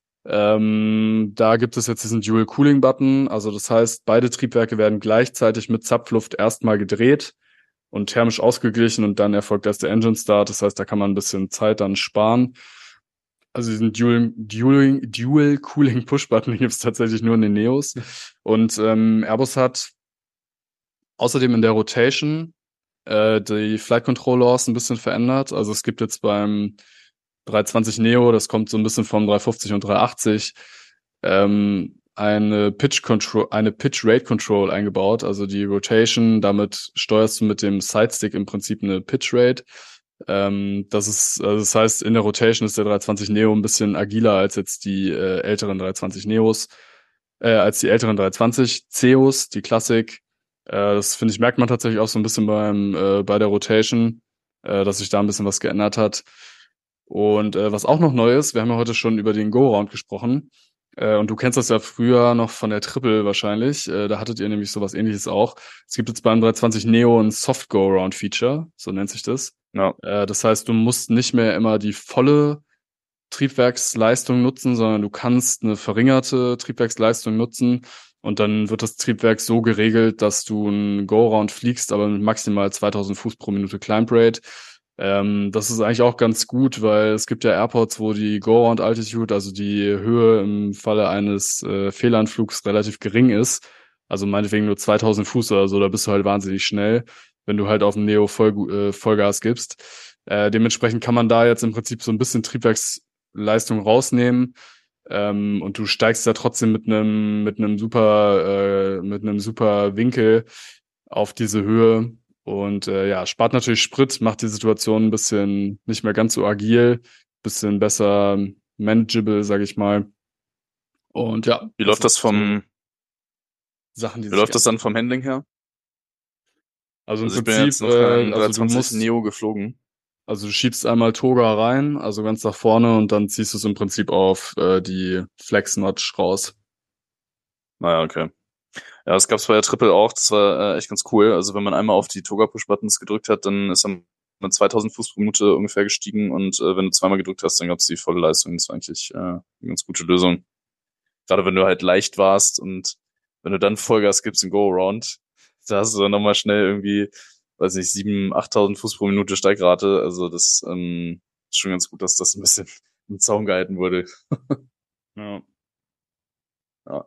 Ähm, da gibt es jetzt diesen Dual-Cooling-Button. Also das heißt, beide Triebwerke werden gleichzeitig mit Zapfluft erstmal gedreht und thermisch ausgeglichen und dann erfolgt erst der Engine-Start. Das heißt, da kann man ein bisschen Zeit dann sparen. Also diesen Dual, Dual, Dual Cooling Push Button gibt es tatsächlich nur in den Neos. Und ähm, Airbus hat außerdem in der Rotation äh, die Flight Control Laws ein bisschen verändert. Also es gibt jetzt beim dreihundertzwanzig Neo, das kommt so ein bisschen vom dreihundertfünfzig und dreihundertachtzig, ähm, eine Pitch Control, eine Pitch Rate Control eingebaut. Also die Rotation, damit steuerst du mit dem Sidestick im Prinzip eine Pitch Rate. Ähm, das ist, also das heißt, in der Rotation ist der dreihundertzwanzig Neo ein bisschen agiler als jetzt die äh, älteren dreihundertzwanzig Neos, äh, als die älteren dreihundertzwanzig Ceos, die Classic. Äh, das finde ich, merkt man tatsächlich auch so ein bisschen beim äh, bei der Rotation, äh, dass sich da ein bisschen was geändert hat. Und äh, was auch noch neu ist, wir haben ja heute schon über den Go-Round gesprochen. Äh, und du kennst das ja früher noch von der Triple wahrscheinlich. Äh, da hattet ihr nämlich sowas Ähnliches auch. Es gibt jetzt beim dreihundertzwanzig Neo ein Soft Go-Round Feature, so nennt sich das. Ja. Äh, das heißt, du musst nicht mehr immer die volle Triebwerksleistung nutzen, sondern du kannst eine verringerte Triebwerksleistung nutzen und dann wird das Triebwerk so geregelt, dass du ein Go-Round fliegst, aber mit maximal zweitausend Fuß pro Minute Climb Rate. Ähm, das ist eigentlich auch ganz gut, weil es gibt ja Airports, wo die Go-Round Altitude, also die Höhe im Falle eines äh, Fehlanflugs relativ gering ist. Also meinetwegen nur zweitausend Fuß oder so, da bist du halt wahnsinnig schnell, wenn du halt auf dem Neo Voll, äh, Vollgas gibst. Äh, dementsprechend kann man da jetzt im Prinzip so ein bisschen Triebwerksleistung rausnehmen. Ähm, und du steigst da trotzdem mit einem mit einem super äh, mit einem super Winkel auf diese Höhe und äh, ja, spart natürlich Sprit, macht die Situation ein bisschen nicht mehr ganz so agil, bisschen besser manageable, sag ich mal. Und ja, Wie läuft das vom, so Sachen, die wie sich läuft das geändert dann vom haben. Handling her? Also im Also ich bin Prinzip, jetzt noch äh, kein also du dreihundertzwanzig musst, Neo geflogen. also du schiebst einmal Toga rein, also ganz nach vorne und dann ziehst du es im Prinzip auf äh, die Flex-Notch raus. Naja, okay. Ja, das gab's bei der Triple auch. Das war äh, echt ganz cool. Also wenn man einmal auf die Toga-Push-Buttons gedrückt hat, dann ist man mit zweitausend Fuß pro Minute ungefähr gestiegen und äh, wenn du zweimal gedrückt hast, dann gab's die volle Leistung. Das war eigentlich äh, eine ganz gute Lösung. Gerade wenn du halt leicht warst und wenn du dann Vollgas gibst im Go-Around, da hast du dann nochmal schnell irgendwie, weiß nicht, siebentausend, achttausend Fuß pro Minute Steigrate. Also das ähm, ist schon ganz gut, dass das ein bisschen im Zaum gehalten wurde. Ja. Ja,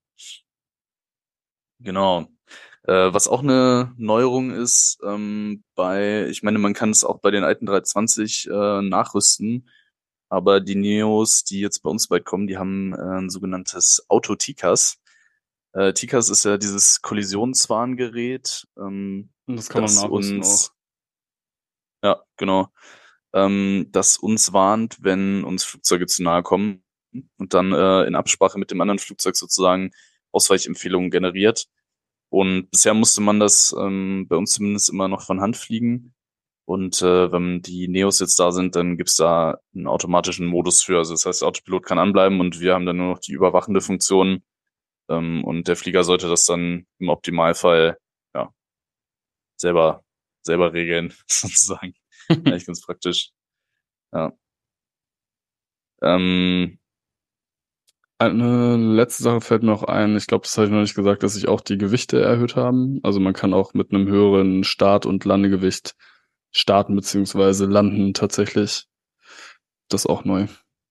genau. Äh, was auch eine Neuerung ist, ähm, bei, ich meine, man kann es auch bei den alten dreihundertzwanzig äh, nachrüsten, aber die Neos, die jetzt bei uns bald kommen, die haben äh, ein sogenanntes Auto-T C A S. Äh, T C A S ist ja dieses Kollisionswarngerät, ähm, Und das kann man das nachrüsten auch. uns, ja, genau, ähm, das uns warnt, wenn uns Flugzeuge zu nahe kommen und dann äh, in Absprache mit dem anderen Flugzeug sozusagen Ausweichempfehlungen generiert. Und bisher musste man das ähm, bei uns zumindest immer noch von Hand fliegen. Und äh, wenn die Neos jetzt da sind, dann gibt's da einen automatischen Modus für. Also das heißt, der Autopilot kann anbleiben und wir haben dann nur noch die überwachende Funktion. Ähm, und der Flieger sollte das dann im Optimalfall ja selber selber regeln, sozusagen. Eigentlich ganz praktisch. Ja. Ähm, Eine letzte Sache fällt mir noch ein. Ich glaube, das habe ich noch nicht gesagt, dass sich auch die Gewichte erhöht haben. Also man kann auch mit einem höheren Start- und Landegewicht starten beziehungsweise landen tatsächlich. Das ist auch neu.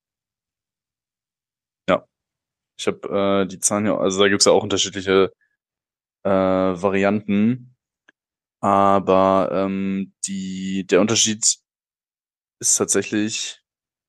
ja, ich habe äh, die Zahlen ja, also da gibt's ja auch unterschiedliche äh, Varianten, aber ähm, die der Unterschied ist tatsächlich,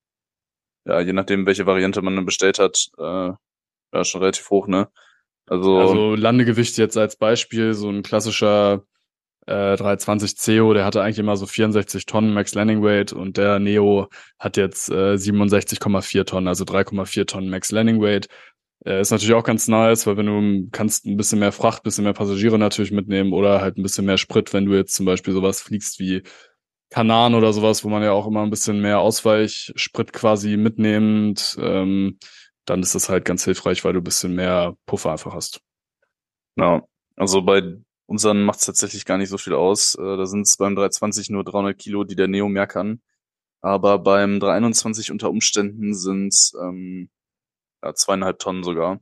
ja, je nachdem, welche Variante man dann bestellt hat, äh, ja, schon relativ hoch, ne? Also, Also Landegewicht jetzt als Beispiel, so ein klassischer äh, dreihundertzwanzig C E O, der hatte eigentlich immer so vierundsechzig Tonnen Max Landing Weight und der Neo hat jetzt äh, siebenundsechzig Komma vier Tonnen, also drei Komma vier Tonnen Max Landing Weight. Äh, ist natürlich auch ganz nice, weil wenn du kannst ein bisschen mehr Fracht, bisschen mehr Passagiere natürlich mitnehmen oder halt ein bisschen mehr Sprit, wenn du jetzt zum Beispiel sowas fliegst wie Kanaren oder sowas, wo man ja auch immer ein bisschen mehr Ausweichsprit quasi mitnehmend, ähm, dann ist das halt ganz hilfreich, weil du ein bisschen mehr Puffer einfach hast. ja, also bei unseren macht's tatsächlich gar nicht so viel aus. Äh, da sind's beim dreihundertzwanzig nur dreihundert Kilo, die der Neo mehr kann. Aber beim dreihunderteinundzwanzig unter Umständen sind's ähm, ja, zweieinhalb Tonnen sogar.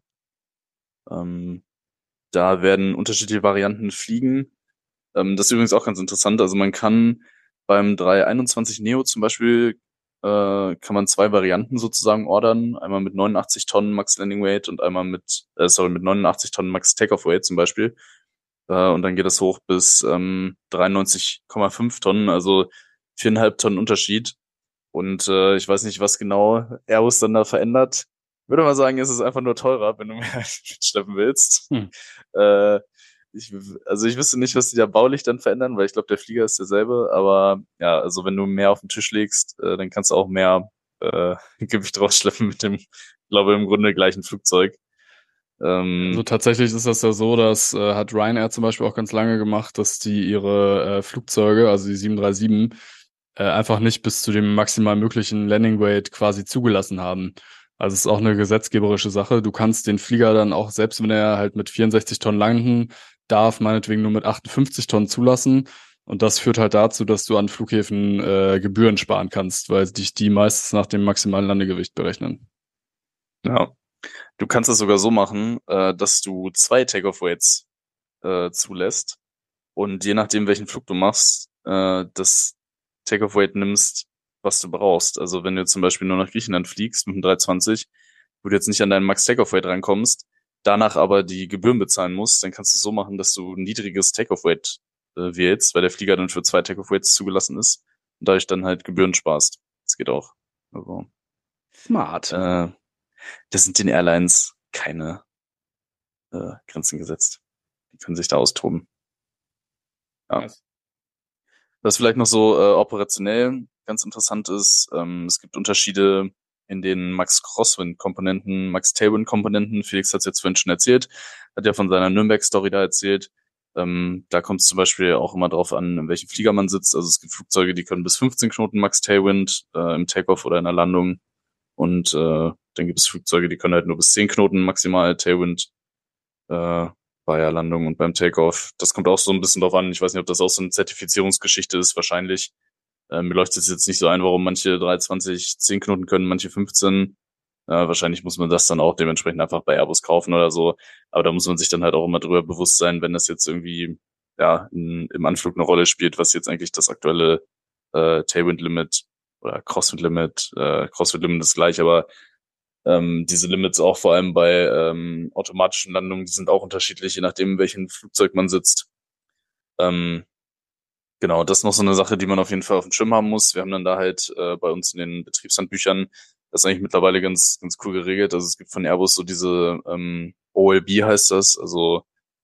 Ähm, da werden unterschiedliche Varianten fliegen. Ähm, das ist übrigens auch ganz interessant. Also man kann beim dreihunderteinundzwanzig Neo zum Beispiel, äh, kann man zwei Varianten sozusagen ordern. Einmal mit neunundachtzig Tonnen Max Landing Weight und einmal mit, äh, sorry, mit neunundachtzig Tonnen Max Takeoff Weight zum Beispiel. Äh, und dann geht das hoch bis ähm, dreiundneunzig Komma fünf Tonnen, also viereinhalb Tonnen Unterschied. Und äh, ich weiß nicht, was genau Airbus dann da verändert. Ich würde mal sagen, es ist einfach nur teurer, wenn du mehr mitschleppen willst. Hm. Äh, ich, also ich wüsste nicht, was die da baulich dann verändern, weil ich glaube, der Flieger ist derselbe. Aber ja, also wenn du mehr auf den Tisch legst, äh, dann kannst du auch mehr äh, Gewicht rausschleppen mit dem, ich glaube, im Grunde gleichen Flugzeug. Ähm, Also tatsächlich ist das ja so, dass äh, hat Ryanair zum Beispiel auch ganz lange gemacht, dass die ihre äh, Flugzeuge, also die sieben drei sieben, äh, einfach nicht bis zu dem maximal möglichen Landing Weight quasi zugelassen haben. Also es ist auch eine gesetzgeberische Sache. Du kannst den Flieger dann auch, selbst wenn er halt mit vierundsechzig Tonnen landen darf, meinetwegen nur mit achtundfünfzig Tonnen zulassen. Und das führt halt dazu, dass du an Flughäfen äh, Gebühren sparen kannst, weil dich die meistens nach dem maximalen Landegewicht berechnen. ja. Du kannst es sogar so machen, äh, dass du zwei Takeoff-Weights äh, zulässt und je nachdem, welchen Flug du machst, äh, das Takeoff-Weight nimmst, was du brauchst. Also wenn du zum Beispiel nur nach Griechenland fliegst mit einem dreihundertzwanzig, wo du jetzt nicht an deinen Max-Takeoff-Weight rankommst, danach aber die Gebühren bezahlen musst, dann kannst du es so machen, dass du ein niedriges Takeoff-Weight äh, wählst, weil der Flieger dann für zwei Takeoff-Weights zugelassen ist und dadurch dann halt Gebühren sparst. Das geht auch. Also, Smart. äh, das sind den Airlines keine äh, Grenzen gesetzt. Die können sich da austoben. Ja. Nice. Was vielleicht noch so äh, operationell ganz interessant ist, ähm, es gibt Unterschiede in den Max Crosswind-Komponenten, Max Tailwind-Komponenten. Felix hat es jetzt vorhin schon erzählt, hat ja von seiner Nürnberg-Story da erzählt. Ähm, da kommt es zum Beispiel auch immer drauf an, in welchem Flieger man sitzt. Also es gibt Flugzeuge, die können bis fünfzehn Knoten Max Tailwind äh, im Takeoff oder in der Landung. Und äh, dann gibt es Flugzeuge, die können halt nur bis zehn Knoten maximal Tailwind äh, bei der Landung und beim Takeoff. Das kommt auch so ein bisschen drauf an. Ich weiß nicht, ob das auch so eine Zertifizierungsgeschichte ist, wahrscheinlich. Äh, mir leuchtet es jetzt nicht so ein, warum manche dreihundertzwanzig zehn Knoten können, manche fünfzehn. Äh, wahrscheinlich muss man das dann auch dementsprechend einfach bei Airbus kaufen oder so. Aber da muss man sich dann halt auch immer drüber bewusst sein, wenn das jetzt irgendwie ja in, im Anflug eine Rolle spielt, was jetzt eigentlich das aktuelle äh, Tailwind-Limit oder Crosswind-Limit, äh, Crosswind-Limit ist gleich, aber ähm, diese Limits auch vor allem bei ähm, automatischen Landungen, die sind auch unterschiedlich, je nachdem, in welchem Flugzeug man sitzt. Ähm, genau, das ist noch so eine Sache, die man auf jeden Fall auf dem Schirm haben muss. Wir haben dann da halt äh, bei uns in den Betriebshandbüchern das ist eigentlich mittlerweile ganz ganz cool geregelt. Also es gibt von Airbus so diese ähm, O L B heißt das, also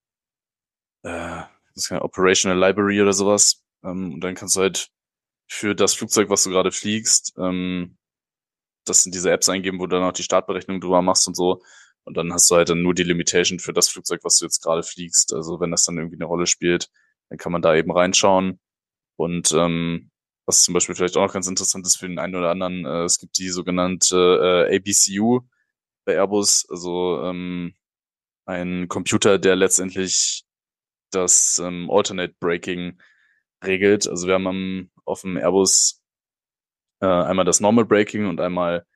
äh, das ist keine Operational Library oder sowas. Ähm, und dann kannst du halt für das Flugzeug, was du gerade fliegst, ähm, das sind diese Apps eingeben, wo du dann auch die Startberechnung drüber machst und so. Und dann hast du halt dann nur die Limitation für das Flugzeug, was du jetzt gerade fliegst. Also wenn das dann irgendwie eine Rolle spielt, dann kann man da eben reinschauen. Und ähm, was zum Beispiel vielleicht auch noch ganz interessant ist für den einen oder anderen, äh, es gibt die sogenannte äh, A B C U bei Airbus, also ähm, ein Computer, der letztendlich das ähm, Alternate Braking regelt. Also wir haben am, auf dem Airbus äh, einmal das Normal Braking und einmal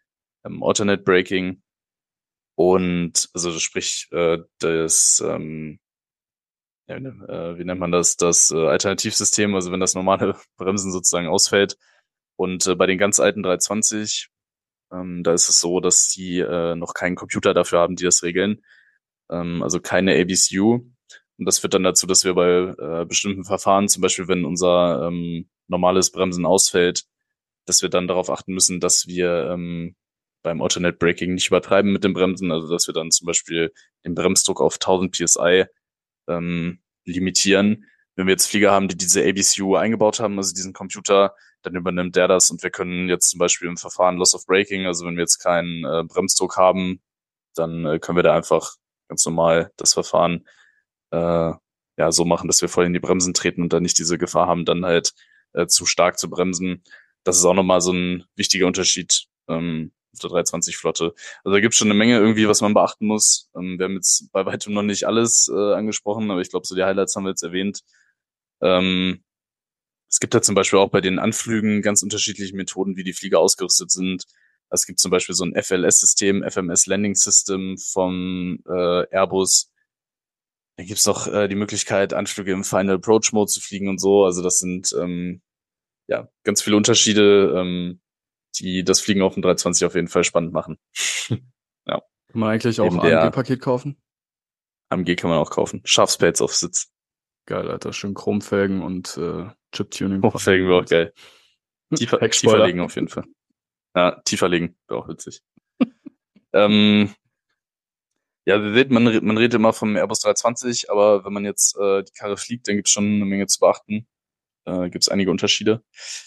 ähm, Alternate Braking und also sprich äh, das ähm, ja, äh, wie nennt man das, das äh, Alternativsystem, also wenn das normale Bremsen sozusagen ausfällt. Und äh, bei den ganz alten dreihundertzwanzig, ähm, da ist es so, dass die äh, noch keinen Computer dafür haben, die das regeln. Ähm, also keine A B C U. Und das führt dann dazu, dass wir bei äh, bestimmten Verfahren, zum Beispiel wenn unser ähm, normales Bremsen ausfällt, dass wir dann darauf achten müssen, dass wir ähm, beim Alternate Braking nicht übertreiben mit dem Bremsen, also dass wir dann zum Beispiel den Bremsdruck auf tausend P S I ähm, limitieren. Wenn wir jetzt Flieger haben, die diese A B C U eingebaut haben, also diesen Computer, dann übernimmt der das und wir können jetzt zum Beispiel im Verfahren Loss of Braking, also wenn wir jetzt keinen äh, Bremsdruck haben, dann äh, können wir da einfach ganz normal das Verfahren äh, ja so machen, dass wir voll in die Bremsen treten und dann nicht diese Gefahr haben, dann halt äh, zu stark zu bremsen. Das ist auch nochmal so ein wichtiger Unterschied ähm, auf der dreihundertzwanzig-Flotte. Also da gibt es schon eine Menge irgendwie, was man beachten muss. Ähm, wir haben jetzt bei weitem noch nicht alles äh, angesprochen, aber ich glaube, so die Highlights haben wir jetzt erwähnt. Ähm, es gibt ja zum Beispiel auch bei den Anflügen ganz unterschiedliche Methoden, wie die Flieger ausgerüstet sind. Es gibt zum Beispiel so ein F L S-System, F M S Landing System vom äh, Airbus. Dann gibt's noch äh, die Möglichkeit, Anflüge im Final Approach Mode zu fliegen und so. Also das sind ähm, ja ganz viele Unterschiede, ähm, die das Fliegen auf dem dreihundertzwanzig auf jeden Fall spannend machen. Ja. Kann man eigentlich auch Neben A M der G-Paket kaufen? A M G kann man auch kaufen. Schafspads auf Sitz. Geil, Alter. Schön Chromfelgen und äh, Chip-Tuning. Hochfelgen wäre auch geil. Tiefer, tiefer Heckspoiler. legen auf jeden Fall. Ja, tiefer legen wäre auch witzig. ähm, ja, wir seht, man, man redet immer vom Airbus dreihundertzwanzig, aber wenn man jetzt äh, die Karre fliegt, dann gibt's schon eine Menge zu beachten. Äh, gibt's einige Unterschiede.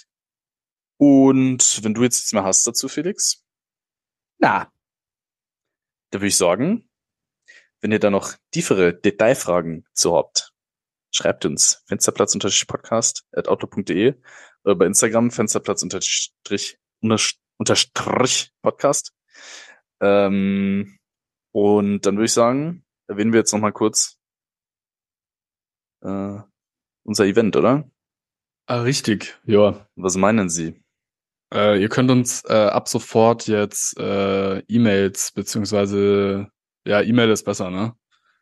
Und wenn du jetzt nichts mehr hast dazu, Felix, Na, da würde ich sagen, wenn ihr da noch tiefere Detailfragen zu habt, schreibt uns Fensterplatz-Podcast at outlook punkt de oder bei Instagram Fensterplatz-Unterstrich unterstrich Podcast. Ähm, und dann würde ich sagen, erwähnen wir jetzt nochmal kurz äh, unser Event, oder? ah, richtig. Ja. Was meinen Sie? Äh, ihr könnt uns äh, ab sofort jetzt äh, E-Mails, beziehungsweise, ja, E-Mail ist besser, ne?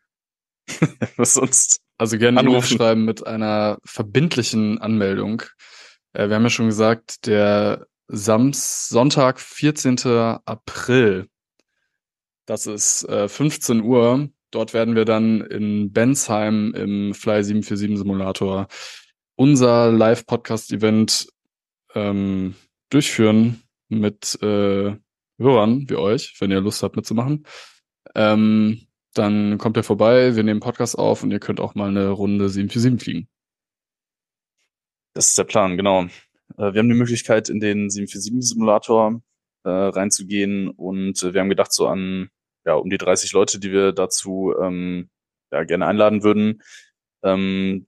Was sonst? Also gerne E-Mail Anrufen. schreiben mit einer verbindlichen Anmeldung. Äh, wir haben ja schon gesagt, der Sams Sonntag, vierzehnten April, das ist äh, fünfzehn Uhr. Dort werden wir dann in Bensheim im Fly sieben vier sieben Simulator unser Live-Podcast-Event ähm, durchführen mit äh, Hörern wie euch, wenn ihr Lust habt mitzumachen. Ähm, dann kommt ihr vorbei, wir nehmen Podcast auf und ihr könnt auch mal eine Runde sieben vier sieben fliegen. Das ist der Plan, genau. Äh, wir haben die Möglichkeit, in den sieben vier sieben Simulator äh, reinzugehen und äh, wir haben gedacht, so an ja um die dreißig Leute, die wir dazu ähm, ja gerne einladen würden. Ähm,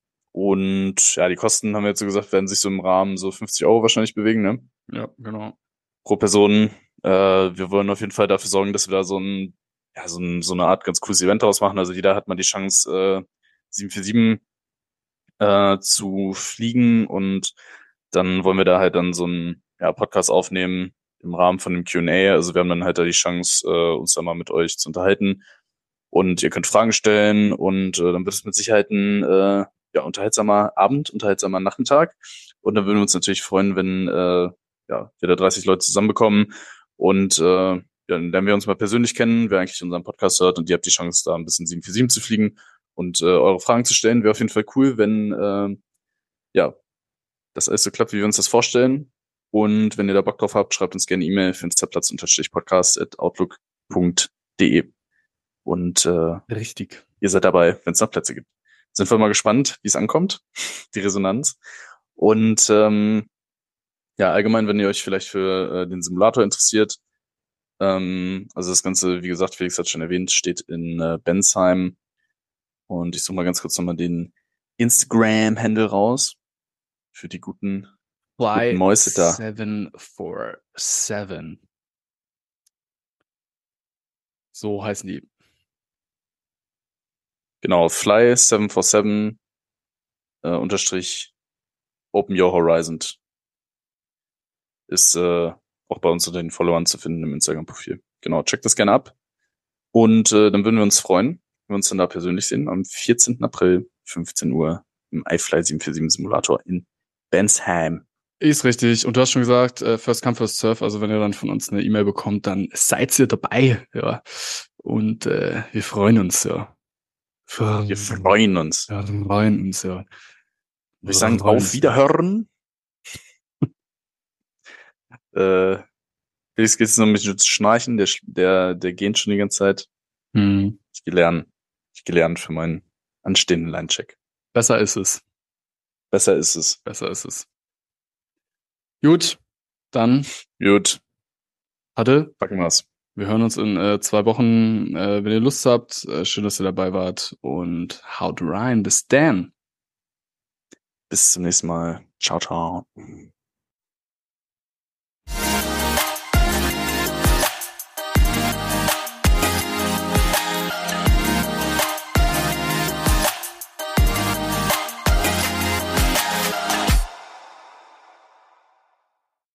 und ja, die Kosten, haben wir jetzt so gesagt, werden sich so im Rahmen so fünfzig Euro wahrscheinlich bewegen, ne? Ja, genau. Pro Person. Äh, wir wollen auf jeden Fall dafür sorgen, dass wir da so ein ja so, ein, so eine Art ganz cooles Event draus machen. Also jeder hat mal die Chance, äh, sieben vier sieben äh, zu fliegen und dann wollen wir da halt dann so einen ja, Podcast aufnehmen im Rahmen von dem Q und A. Also wir haben dann halt da die Chance, äh, uns da mal mit euch zu unterhalten und ihr könnt Fragen stellen und äh, dann wird es mit Sicherheit ein äh, ja, unterhaltsamer Abend, unterhaltsamer Nachmittag und dann würden wir uns natürlich freuen, wenn äh, ja, wir da dreißig Leute zusammenbekommen und äh, ja, dann lernen wir uns mal persönlich kennen, wer eigentlich unseren Podcast hört und ihr habt die Chance, da ein bisschen sieben vier sieben zu fliegen und äh, eure Fragen zu stellen. Wäre auf jeden Fall cool, wenn äh, ja das alles so klappt, wie wir uns das vorstellen. Und wenn ihr da Bock drauf habt, schreibt uns gerne E-Mail fensterplatz-podcast at outlook punkt de. Und äh, Richtig. ihr seid dabei, wenn es noch Plätze gibt. Sind wir mal gespannt, wie es ankommt, die Resonanz. Und ähm, ja, allgemein, wenn ihr euch vielleicht für äh, den Simulator interessiert, ähm, also das Ganze, wie gesagt, Felix hat schon erwähnt, steht in äh, Bensheim. Und ich suche mal ganz kurz nochmal den Instagram-Handle raus für die guten, guten Mäuse da. seven four seven. So heißen die. Genau, Fly seven four seven äh, unterstrich Open Your Horizon ist äh, auch bei uns unter den Followern zu finden im Instagram-Profil. Genau, checkt das gerne ab. Und äh, dann würden wir uns freuen, wenn wir uns dann da persönlich sehen, am vierzehnten April, fünfzehn Uhr, im iFly sieben vier sieben Simulator in Bensheim. Ist richtig. Und du hast schon gesagt, äh, First Come, First Serve. Also wenn ihr dann von uns eine E-Mail bekommt, dann seid ihr dabei. Ja. Und äh, wir freuen uns, ja. Wir freuen uns. Ja, wir freuen uns, ja. Wir sagen auf Wiederhören. äh, Felix geht es noch mit zu schnarchen, der, der, der geht schon die ganze Zeit. Hm. Ich gelernt. Ich gelernt für meinen anstehenden Line-Check. Besser ist es. Besser ist es. Besser ist es. Gut, dann. Gut. Hatte. Packen wir's. Wir hören uns in äh, zwei Wochen, äh, wenn ihr Lust habt. Äh, schön, dass ihr dabei wart. Und haut rein. Bis dann. Bis zum nächsten Mal. Ciao, ciao.